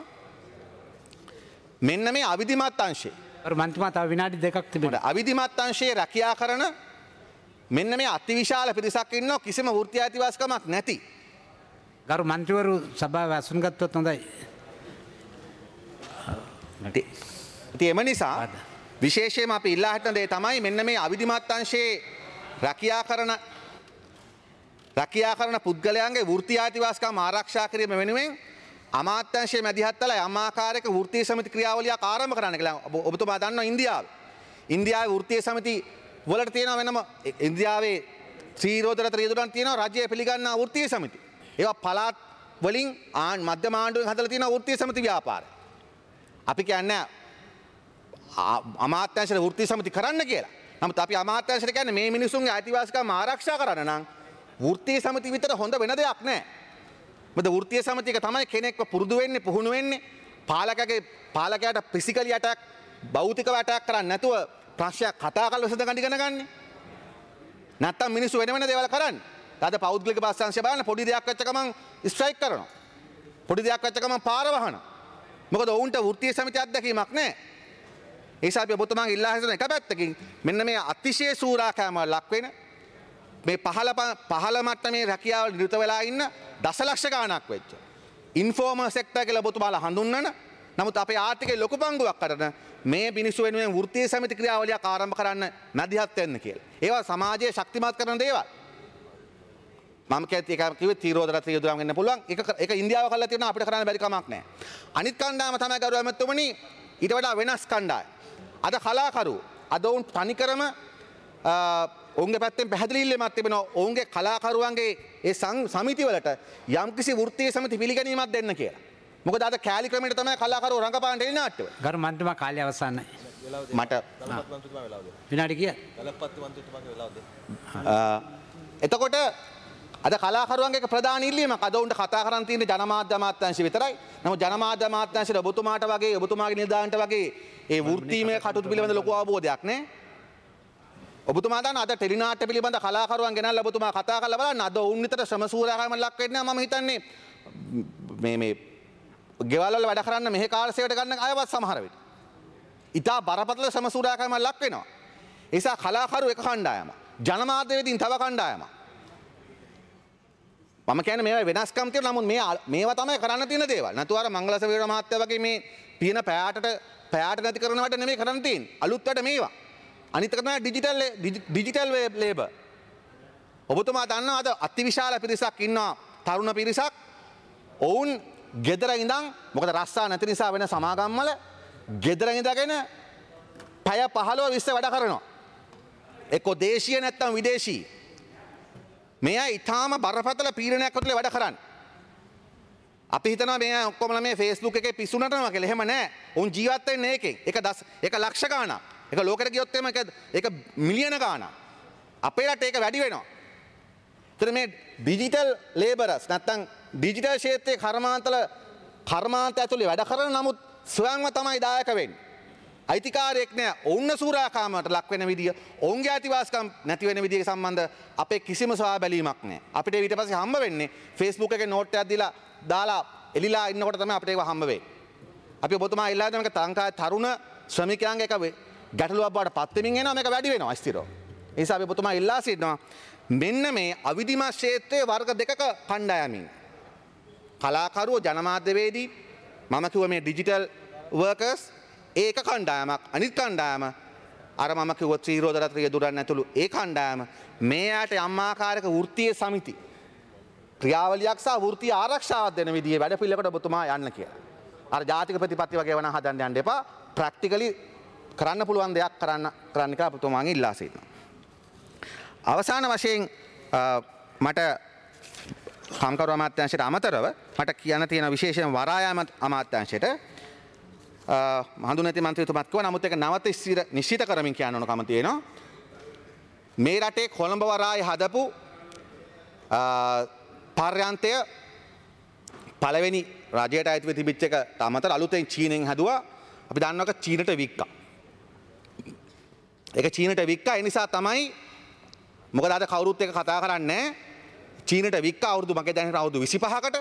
මෙන්න මේ අවිධිමත් අංශය මන්ත්‍රීතුමා තව විනාඩි දෙකක් තිබෙනවා. අවිධිමත් අංශයේ රැකියා කරන මෙන්න මේ අතිවිශාල පිරිසක් ඉන්නවා කිසිම වෘත්තීය අයිතිවාසිකමක් නැති. ගරු මන්ත්‍රීවරු සභාව ඇසුම් ගත්තොත් හොඳයි. ඉතින් එම නිසා විශේෂයෙන්ම අපි ඉල්ලා හිටන දේ තමයි මෙන්න මේ අවිධිමත් අංශයේ රැකියා කරන රැකියා කරන පුද්ගලයන්ගේ වෘත්තීය අයිතිවාසිකම් ආරක්ෂා කිරීම වෙනුවෙන් අමාත්‍යාංශයේ මැදිහත් වෙලා යම් ආකාරයක වෘත්තීය සමිති ක්‍රියාවලියක් ආරම්භ කරන්න කියලා. ඔබතුමා දන්නවා ඉන්දියාවේ. ඉන්දියාවේ වෘත්තීය සමිති වලට තියෙනවා වෙනම ඉන්දියාවේ ත්‍රිරෝද රථ රියදුරන් තියෙනවා රජය පිළිගන්නා වෘත්තීය සමිති. ඒවා පළාත් වලින් ආන් මධ්‍යම ආණ්ඩුවෙන් හදලා තියෙන වෘත්තීය සමිති ව්‍යාපාරය. අපි කියන්නේ අමාත්‍යාංශයේ වෘත්තීය සමිති කරන්න කියලා. නමුත් අපි අමාත්‍යාංශයට කියන්නේ මේ මිනිසුන්ගේ අයිතිවාසිකම් ආරක්ෂා කරන්න නම් වෘත්තීය සමිති විතර හොඳ වෙන දෙයක් නැහැ. මොකද වෘත්තීය සමිතියක තමයි කෙනෙක්ව පුරුදු වෙන්නේ, පුහුණු වෙන්නේ. පාලකගේ පාලකයාට ෆිසිකලි අටැක්, භෞතිකව අටැක් කරන්නේ නැතුව ප්‍රශ්නයක් කතා කරලා විසඳ ගන්න ඉගෙන ගන්න. නැත්තම් මිනිස්සු වෙන වෙන දේවල් කරන්නේ. අද පෞද්ගලික බස් සංස්ථා බලන්න පොඩි දෙයක් වෙච්ච ගමන් ස්ට්‍රයික් කරනවා. පොඩි දෙයක් වෙච්ච ගමන් පාර වහනවා. මොකද ඔවුන්ට වෘත්තීය සමිති අත්දැකීමක් නැහැ. ඒ නිසා අපි ඔබතුමාගේ ඉල්ලා හිටන එක පැත්තකින් මෙන්න මේ අතිශය සූරාකෑම ලක් වෙන මේ පහළ පහළ මට්ටමේ රැකියාවල නිරත වෙලා ඉන්න දසලක්ෂ ගාණක් වෙච්ච ඉන්ෆෝමල් සෙක්ටර් කියලා ඔබතුමාලා හඳුන්වන නමුත් අපේ ආර්ථිකයේ ලොකු පංගුවක් කරන මේ මිනිස්සු වෙනුවෙන් වෘත්තීය සමිති ක්‍රියාවලියක් ආරම්භ කරන්න මැදිහත් වෙන්න කියලා. ඒවා සමාජයේ ශක්තිමත් කරන දේවල්. මම කිව්වේ තීරෝදර ත්‍රියදුරම් වෙන්න පුළුවන්. ඒක ඒක ඉන්දියාව කරලා තියෙනවා අපිට කරන්න බැරි කමක් නැහැ. අනිත් කණ්ඩායම තමයි ගෞරව ඇමතුමනි ඊට වඩා වෙනස් කණ්ඩායම. අද කලාකරු අද ඔවුන් තනිකරම ඔවුන්ගේ පැත්තෙන් පැහැදිලි ඉල්ලීමක් තිබෙනවා. ඔවුන්ගේ කලාකරුවන්ගේ ඒ සමිතිවලට යම්කිසි වෘත්තීය සමිති පිළිගැනීමක් දෙන්න කියලා. මොකද අද කෑලි ක්‍රමයට තමයි කලාකරුවෝ රංගපාන ටෙලි නාට්‍යවල. ගරු මන්ත්‍රීතුමා කාලය අවසන්යි. මට විනාඩි කීයක්? එතකොට අද කලාකරුවන්ගේ ප්‍රධාන ඉල්ලීමක් අද උන්ට කතා කරන් තියෙන ජනමාධ්‍ය අමාත්‍යාංශය විතරයි. නමුත් ජනමාධ්‍ය අමාත්‍යාංශයට ඔබතුමාට වගේ ඔබතුමාගේ නිලධාරීන්ට වගේ ඒ වෘත්තීමය කටයුතු පිළිබඳ ලොකු අවබෝධයක් නැහැ. ඔබතුමා දන්න අද ටෙලි නාට්‍ය පිළිබඳ කලාකරුවන් ගෙනල්ලා ඔබතුමා කතා කරලා බලන්න අද ඔවුන් විතර ශ්‍රම සූරාකම ලක් වෙන්නේ මම හිතන්නේ මේ මේ ගෙවල් වල වැඩ කරන්න මෙහෙ කාල සේවයට ගන්න අයවත් සමහර විට. ඉතා බරපතල ශ්‍රම සූරාකම ලක් වෙනවා. ඒ නිසා කලාකරු එක කණ්ඩායමක්. ජනමාධ්‍යවේදීන් තව කණ්ඩායමක්. මම කියන්නේ මේවා වෙනස්කම් තියෙනවා. නමුත් මේ මේවා තමයි කරන්න තියෙන දේවල්. නැතු අර මංගලසේවර මහත්තයා වගේ මේ පියන පෑටට පෑට නැති කරන වැඩ නෙමෙයි කරන්න තියෙන්නේ. අලුත් වැඩ මේවා. අනිත් එක තමයි ඩිජිටල් ඩිජිටල් ලේබර්. ඔබතුමා දන්නවා අද අතිවිශාල පිරිසක් ඉන්නවා තරුණ පිරිසක්. ඔවුන් ගෙදර ඉඳන් මොකද රස්සා නැති නිසා වෙන සමාගම් වල ගෙදර ඉඳගෙන පැය පහළොව විස්ස වැඩ කරනවා. එක්ක දේශීය නැත්තම් විදේශී. මේ අය ඊටාම බරපතල පීඩනයක් ඇතුලේ වැඩ කරන්නේ. අපි හිතනවා මේ අය ඔක්කොමලා මේ Facebook එකේ පිස්සු නටනවා කියලා. එහෙම නෑ. උන් ජීවත් වෙන්නේ ඒකෙන්. ඒක දස ඒක ලක්ෂ ගාණක්. ඒක ලෝකෙට ගියොත් එම ඒක ඒක මිලියන ගාණක්. අපේ රටේ ඒක වැඩි වෙනවා. ඒතර මේ ඩිජිටල් ලේබරර්ස් නැත්තම් ඩිජිටල් ක්ෂේත්‍රයේ කර්මාන්තල කර්මාන්ත ඇතුලේ වැඩ කරන නමුත් ස්වයංව තමයි දායක වෙන්නේ. අයිතිකාරයෙක් නෑ. ඔවුන් සූරාකාමයට ලක් වෙන විදිය, ඔවුන්ගේ අයිතිවාසිකම් නැති වෙන විදිය සම්බන්ධ අපේ කිසිම සොයා බැලීමක් නෑ. අපිට ඊට පස්සේ හම්බ වෙන්නේ Facebook එකේ නෝට් එකක් දීලා දාලා එලිලා ඉන්නකොට තමයි අපිට ඒක හම්බ වෙන්නේ. අපි ඔබතුමා ඉල්ලා දෙන මේක ලංකාවේ තරුණ ශ්‍රමිකයන්ගේ එක ගැටලුවක් බවට පත් වෙමින් එනවා. මේක වැඩි වෙනවා ස්ථිරව. ඒ නිසා අපි ඔබතුමා ඉල්ලා සිටිනවා මෙන්න මේ අවිධිමත් ක්ෂේත්‍රයේ වර්ග දෙකක කණ්ඩායමින් කලාකරුවෝ ජනමාධ්‍යවේදී මම කිව්ව මේ ඩිජිටල් වර්කර්ස් ඒක කණ්ඩායමක් අනිත් කණ්ඩායම අර මම කිව්ව ත්‍රිරෝද රත්‍රිය දුරන් ඇතුළු ඒ කණ්ඩායම මේ යාට යම් ආකාරයක වෘත්තීය සමිති ක්‍රියාවලියක් සහ වෘත්තීය ආරක්ෂාවක් දෙන විදිහේ වැඩ පිළිවෙලකට ඔබතුමා යන්න කියලා. අර ජාතික ප්‍රතිපත්ති වගේ වණ හදන්න යන්න එපා. ප්‍රැක්ටිකලි කරන්න පුළුවන් දෙයක් කරන්න කරන්න කියලා ඔබතුමාගෙන් ඉල්ලා සිටිනවා. අවසාන වශයෙන් මට කම්කරු අමාත්‍යාංශයට අමතරව මට කියන්න තියෙන විශේෂයෙන් වරායාම අමාත්‍යාංශයට හඳුනැති මන්ත්‍රීතුමත් කිව්වා. නමුත් ඒක නැවත නිශ්චිත කරමින් කියන්න ඕන කම තියෙනවා. මේ රටේ කොළඹ වරාය හදපු පර්යන්තය පළවෙනි රජයට අයිතිව තිබිච්ච එකට අමතර අලුතෙන් චීනෙන් හැදුවා. අපි දන්නවා ඒක චීනට වික්කා. ඒක චීනට වික්කා. ඒ නිසා තමයි මොකද අද කවුරුත් එක කතා කරන්නේ චීනට වික්කා අවුරුදු මගේ දැන් අවුරුදු විසිපහකට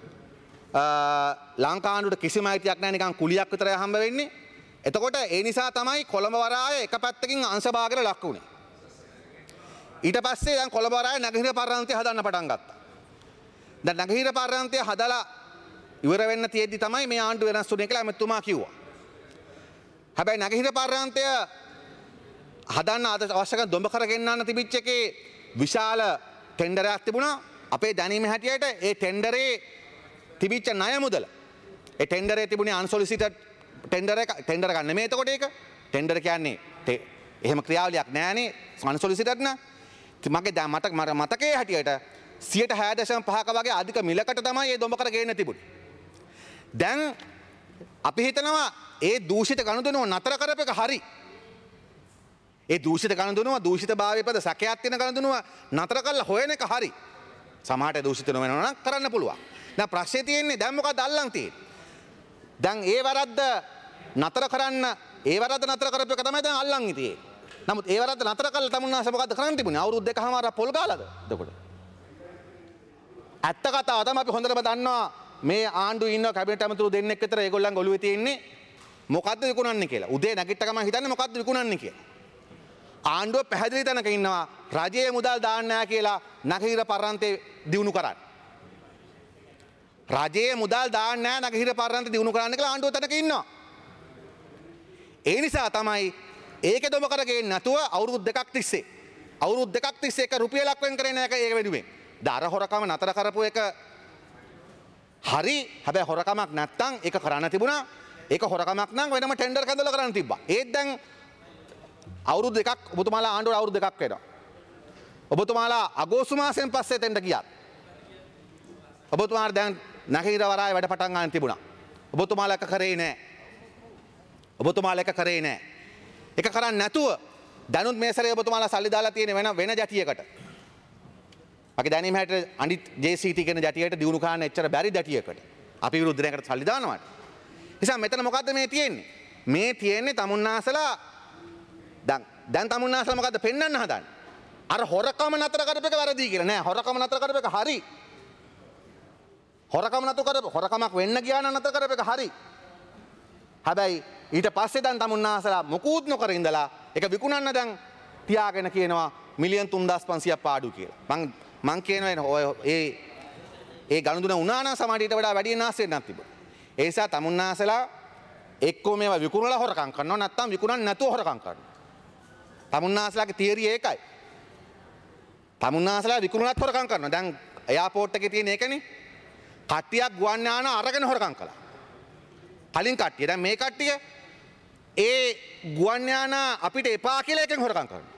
ලංකානුවට කිසිම අයිතියක් නැහැ නිකන් කුලියක් විතරයි හම්බ වෙන්නේ. එතකොට ඒ නිසා තමයි කොළඹ වරාය එක පැත්තකින් අංශභාගයට ලක් වුණේ. ඊට පස්සේ දැන් කොළඹ වරාය නැගහිර පර්යන්තය හදන්න පටන් ගත්තා. දැන් නැගහිර පර්යන්තය හදලා ඉවර වෙන්න තියෙද්දි තමයි මේ ආණ්ඩුව වෙනස් වුණේ කියලා එමෙතුමා කිව්වා. හැබැයි නැගහිර පර්යන්තය හදන්න අවශ්‍ය කරන දොඹකර ගෙන්නන්න තිබිච්ච එකේ විශාල ටෙන්ඩරයක් තිබුණා. අපේ දැනීම හැටියට ඒ ටෙන්ඩරේ තිබිච්ච ණය මුදල ඒ ටෙන්ඩරේ තිබුණේ අන්සොලිසිටඩ් ටෙන්ඩර් එක ටෙන්ඩර් ගන්න නෙමෙයි. එතකොට ඒක ටෙන්ඩර් කියන්නේ එහෙම ක්‍රියාවලියක් නෑනේ අන්සොලිසිටඩ් න. මගේ දැන් මට මතකයේ හැටියට සියයට හය දශම පහක වගේ අධික මිලකට තමයි මේ දොඹකර ගේන්න තිබුණේ. දැන් අපි හිතනවා ඒ දූෂිත ගනුදෙනුව නතර කරපු එක හරි. ඒ දූෂිත ගනුදෙනුව දූෂිත භාවයේ පද සැකයක් තියෙන ගනුදෙනුව නතර කරලා හොයන එක හරි. සමහරට දූෂිත නොවෙනවා නම් කරන්න පුළුවන්. දැන් ප්‍රශ්නේ තියෙන්නේ දැන් මොකක්ද අල්ලන් තියෙන්නේ? දැන් ඒ වැරද්ද නතර කරන්න ඒ වැරද්ද නතර කරපු එක තමයි දැන් අල්ලන් තියෙන්නේ. නමුත් ඒ වැරද්ද නතර කළා තමුන්නාස මොකද්ද කරන්න තිබුණේ? අවුරුදු දෙකමාරක් පොල් ගාලාද? එතකොට ඇත්ත කතාව තමයි අපි හොඳටම දන්නවා මේ ආණ්ඩුවේ ඉන්න කැබිනට් ඇමතුරු දෙන්නෙක් විතර ඒගොල්ලන්ගේ ඔළුවේ තියෙන්නේ මොකද්ද විකුණන්නේ කියලා. උදේ නැගිට ගමන් හිතන්නේ මොකද්ද විකුණන්නේ කියලා. ආණ්ඩුව පැහැදිලි තැනක ඉන්නවා රජයේ මුදල් දාන්න නැහැ කියලා නැගහිර පර්යන්තේ දිනු කරන්න. රජයේ මුදල් දාන්න නැහැ නැගහිර පර්යන්ත දිනු කරන්න කියලා ආණ්ඩුව තැනක ඉන්නවා. ඒ නිසා තමයි ඒක දොම කරගෙන නැතුව අවුරුදු දෙකක් තිස්සේ අවුරුදු දෙකක් තිස්සේ එක රුපියලක් වෙන් කරේ නැහැ ඒක වෙනුවෙන්. දාර හොරකම නතර කරපු එක හරි. හැබැයි හොරකමක් නැත්තම් ඒක කරන්න තිබුණා. ඒක හොරකමක් නම් වෙනම ටෙන්ඩර් කැඳවලා කරන්න තිබ්බා. ඒත් දැන් අවුරුදු දෙකක් ඔබතුමාලා ආණ්ඩුවට අවුරුදු දෙකක් වෙනවා. ඔබතුමාලා අගෝස්තු මාසෙන් පස්සේ තෙන්ඩ ගියා. ඔබතුමාලා දැන් නැගහිර වරාය වැඩ පටන් ගන්න තිබුණා. ඔබතුමාලා එක කරේ නැහැ. ඔබතුමාලා එක කරේ නැහැ. ඒක කරන්නේ නැතුව දැනුත් මේ සැරේ ඔබතුමාලා සල්ලි දාලා තියෙන වෙන වෙන ජැටියකට. මගේ දැනීම හැටියට අනිත් ජේ සී ටී කියන ජැටියට දිනු කරන්න එච්චර බැරි ජැටියකට. අපි විරුද්ධ දෙයකට සල්ලි දානවාට. නිසා මෙතන මොකද්ද මේ තියෙන්නේ? මේ තියෙන්නේ තමුන්නාසලා දැන් දැන් තමුන්නාසලා මොකද්ද පෙන්වන්න හදන්නේ? අර හොරකම නතර කරපේක වැරදි කියලා නෑ. හොරකම නතර කරපේක හරි. හොරකම නතර කරප හොරකමක් වෙන්න ගියා නම් නතර කරපේක හරි. හැබැයි ඊට පස්සේ දැන් තමුන්නාසලා මුකුත් නොකර ඉඳලා ඒක විකුණන්න දැන් තියාගෙන කියනවා මිලියන් තුන්දාස් පන්සියයක් පාඩු කියලා. මං මං කියනවා ඔය ඒ ඒ ගනුදෙනු වුණා නම් සමහර ඊට වඩා වැඩි නාස් වෙන්නත් තිබුණා. ඒ නිසා තමුන්නාසලා එක්කෝ මේවා විකුණලා හොරකම් කරනවා නැත්නම් විකුණන්න නැතුව හොරකම් කරනවා. තමුන්නාසලාගේ තියරි ඒකයි. තමුන්නාසලා විකුණුණත් හොරකම් කරනවා. දැන් එයාපෝට් එකේ තියෙන ඒකනේ. කට්ටියක් ගුවන් යාන අරගෙන හොරකම් කළා. කලින් කට්ටිය දැන් මේ කට්ටිය ඒ ගුවන් යාන අපිට එපා කියලා එකෙන් හොරකම් කරනවා.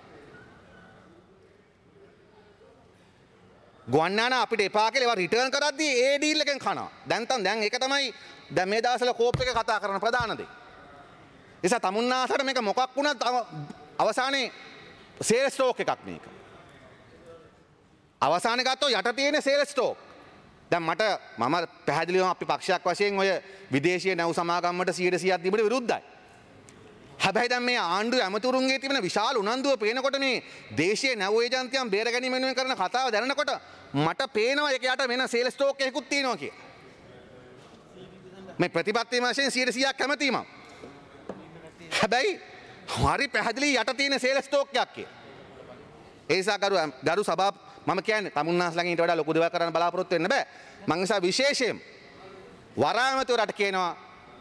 ගුවන් යාන අපිට එපා කියලා ඒවා රිටර්න් කරද්දී ඒ ඩීල් එකෙන් කනවා. දැන් තන් දැන් ඒක තමයි දැන් මේ දවස්වල කෝප් එක කතා කරන ප්‍රධාන දේ. ඒ නිසා තමුන්නාසට මේක මොකක් වුණත් අවසානයේ සේල්ස් ස්ටෝක් එකක් මේක. අවසානයේ ගත්තොත් යට තියෙන සේල්ස් ස්ටෝක්. දැන් මට මම පැහැදිලිවම අපි පක්ෂයක් වශයෙන් ඔය විදේශීය නැව් සමාගම් වලට සියයට සීයක් දීමට විරුද්ධයි. හැබැයි දැන් මේ ආණ්ඩුවේ ඇමතුරුන්ගේ තිබෙන විශාල උනන්දුව පේනකොට මේ දේශීය නැව් ඒජන්තියන් බේර ගැනීම වෙනුවෙන් කරන කතාව දැනනකොට මට පේනවා ඒක යට වෙන සේල්ස් ස්ටෝක් එකකුත් තියෙනවා කියලා. මේ ප්‍රතිපත්ති වශයෙන් සියයට සීයක් කැමතියි මම. හැබැයි හරි පැහැදිලි යට තියෙන සේල්ස් ස්ටෝක් එකක් කියලා. ඒ නිසා ගරු ගරු සභා මම කියන්නේ තමුන්නාස්ලගෙන් ඊට වඩා ලොකු දේවල් කරන්න බලාපොරොත්තු වෙන්න බෑ. මං නිසා විශේෂයෙන් වරායමතුරට කියනවා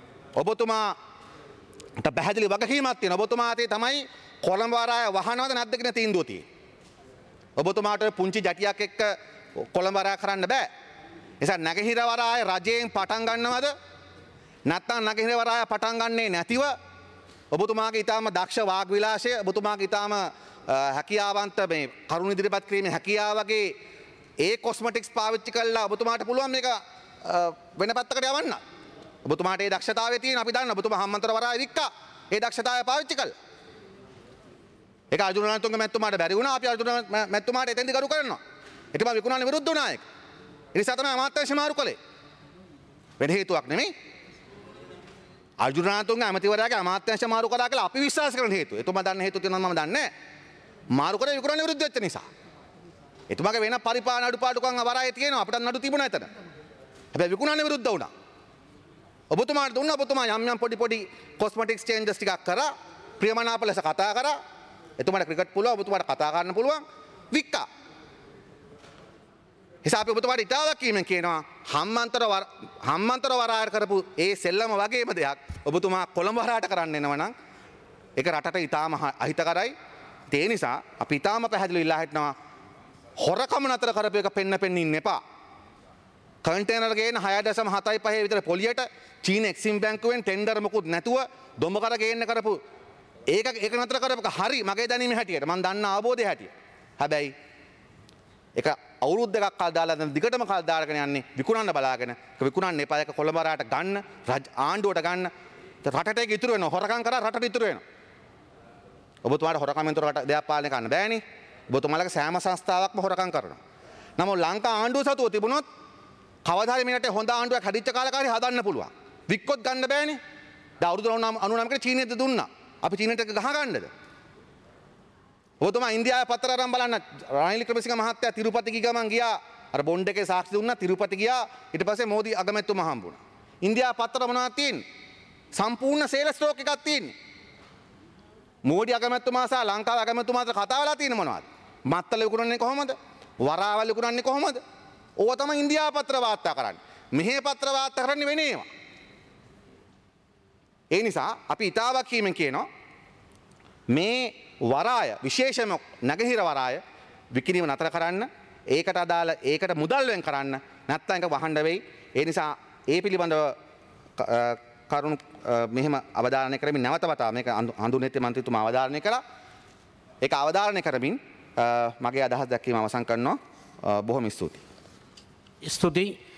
ඔබතුමාට පැහැදිලි වගකීමක් තියෙනවා. ඔබතුමාට තමයි කොළඹ වරාය වහනවද නැද්ද කියන තීන්දුව තියෙන්නේ. ඔබතුමාට පුංචි ජටියක් එක්ක කොළඹ වරාය කරන්න බෑ. ඒ නිසා නැගහිර වරාය රජයෙන් පටන් ගන්නවද නැත්නම් නැගහිර වරාය පටන් ගන්නේ නැතිව ඔබතුමාගේ ඊටාම දක්ෂ වාග් විලාසය ඔබතුමාගේ ඊටාම හැකියාවන්ත මේ කරුණ ඉදිරිපත් කිරීමේ හැකියාව වගේ ඒ කොස්මටික්ස් පාවිච්චි කළා ඔබතුමාට පුළුවන් මේක වෙන පැත්තකට යවන්න. ඔබතුමාට ඒ දක්ෂතාවය තියෙන අපි දන්න ඔබතුමා හම්මන්තොට වරාය වික්කා. ඒ දක්ෂතාවය පාවිච්චි කළා. ඒක අර්ජුන රණතුංග මැතිතුමාට බැරි වුණා. අපි අර්ජුන මැතිතුමාට එතෙන්දි ගරු කරනවා. ඊට පස්සේ විකුණන්න විරුද්ධ වුණා ඒක. ඒ නිසා තමයි අමාත්‍යාංශ මාරු කළේ. වෙන හේතුවක් නෙමෙයි. අර්ජුන රණතුංග ඇමතිවරයාගේ අමාත්‍යාංශ මාරු කරා කියලා අපි විශ්වාස කරන හේතුව. එතුමා දන්න හේතුව තියෙනවා මම දන්නේ නැහැ. මාරු කරේ විකුණන්න විරුද්ධ වෙච්ච නිසා. එතුමාගේ වෙන පරිපාලන අඩුපාඩුකම් වරායේ තියෙනවා අපිට නඩු තිබුණා එතන. හැබැයි විකුණන්න විරුද්ධ වුණා. ඔබතුමාට දුන්නා ඔබතුමා යම් යම් පොඩි පොඩි කොස්මටික්ස් චේන්ජස් ටිකක් කරා ප්‍රියමනාප ලෙස කතා කරා. එතුමාට ක්‍රිකට් පුළුවන් ඔබතුමාට කතා කරන්න පුළුවන් වික්කා. නිසා අපි ඔබතුමාට ඉතාලක් කීමෙන් කියනවා හම්මන්තර හම්මන්තර වරායට කරපු ඒ සෙල්ලම වගේම දෙයක් ඔබතුමා කොළඹ වරායට කරන්න එනවා නම් ඒක රටට ඉතාම අහිතකරයි. ඒ නිසා අපි ඉතාම පැහැදිලිව ඉල්ලා හිටනවා හොරකම නතර කරපු එක පෙන්න පෙන්න ඉන්න එපා. කන්ටේනර් ගේන හය දශම හතයි පහේ විතර පොලියට චීන එක්සිම් බැංකුවෙන් ටෙන්ඩර් මොකුත් නැතුව දොඹ කර ගේන්න කරපු ඒක ඒක නතර කරපු එක හරි මගේ දැනීම හැටියට මම දන්න අවබෝධය හැටියට. හැබැයි ඒක අවුරුදු දෙකක් කල් දාලා දැන් දිගටම කල් දාගෙන යන්නේ විකුණන්න බලාගෙන ඒක විකුණන්න එපා. ඒක කොළඹ රාට ගන්න ආණ්ඩුවට ගන්න රටට ඒක ඉතුරු වෙනවා. හොරකම් කරා රටට ඉතුරු වෙනවා. ඔබතුමාට හොරකමෙන් තොර රට දෙයක් පාලනය කරන්න බෑනේ. ඔබතුමාලගේ සෑම සංස්ථාවක්ම හොරකම් කරනවා. නමුත් ලංකා ආණ්ඩුව සතුව තිබුණොත් කවදා හරි මේ රටේ හොඳ ආණ්ඩුවක් හදිච්ච කාලකාරි හදන්න පුළුවන්. වික්කොත් ගන්න බෑනේ. දැන් අවුරුදු අනූනවයකට චීනයට දුන්නා. අපි චීනයට ගහ ගන්නද? ඔබතුමා ඉන්දියාවේ පත්‍ර අරන් බලන්න. රනිල් වික්‍රමසිංහ මහත්තයා තිරුපති ගිහ ගමන් ගියා. අර බොන්ඩ් එකේ සාක්ෂි දුන්නා තිරුපති ගියා. ඊට පස්සේ මෝදි අගමැතිතුමා හම්බුණා. ඉන්දියාව පත්‍ර මොනවද තියෙන්නේ? සම්පූර්ණ සේල්ස් ස්ටෝක් එකක් තියෙන්නේ. මෝඩි අගමැතිතුමා සහ ලංකාවේ අගමැතිතුමා අතර කතා වෙලා තියෙන මොනවද? මත්තල විකුණන්නේ කොහොමද? වරාවල් විකුණන්නේ කොහොමද? ඕවා තමයි ඉන්දියාව පත්‍ර වාර්තා කරන්නේ. මෙහෙ පත්‍රවාර්ත කරන්න වෙනේවා. ඒ නිසා අපි ඉතාවක් කීමෙන් කියනවා මේ වරාය විශේෂම නැගහිර වරාය විකිණීම නතර කරන්න ඒකට අදාළ ඒකට මුදල්වෙන් කරන්න නැත්නම් ඒක වහන්න වෙයි. ඒ නිසා ඒ පිළිබඳව කරුණු මෙහෙම අවධාරණය කරමින් නැවත වතාව මේක හඳුන්වන්නේ මන්ත්‍රීතුමා අවධාරණය කළා. ඒක අවධාරණය කරමින් මගේ අදහස් දැක්වීම අවසන් කරනවා. බොහොම ස්තුතියි. ස්තුතියි.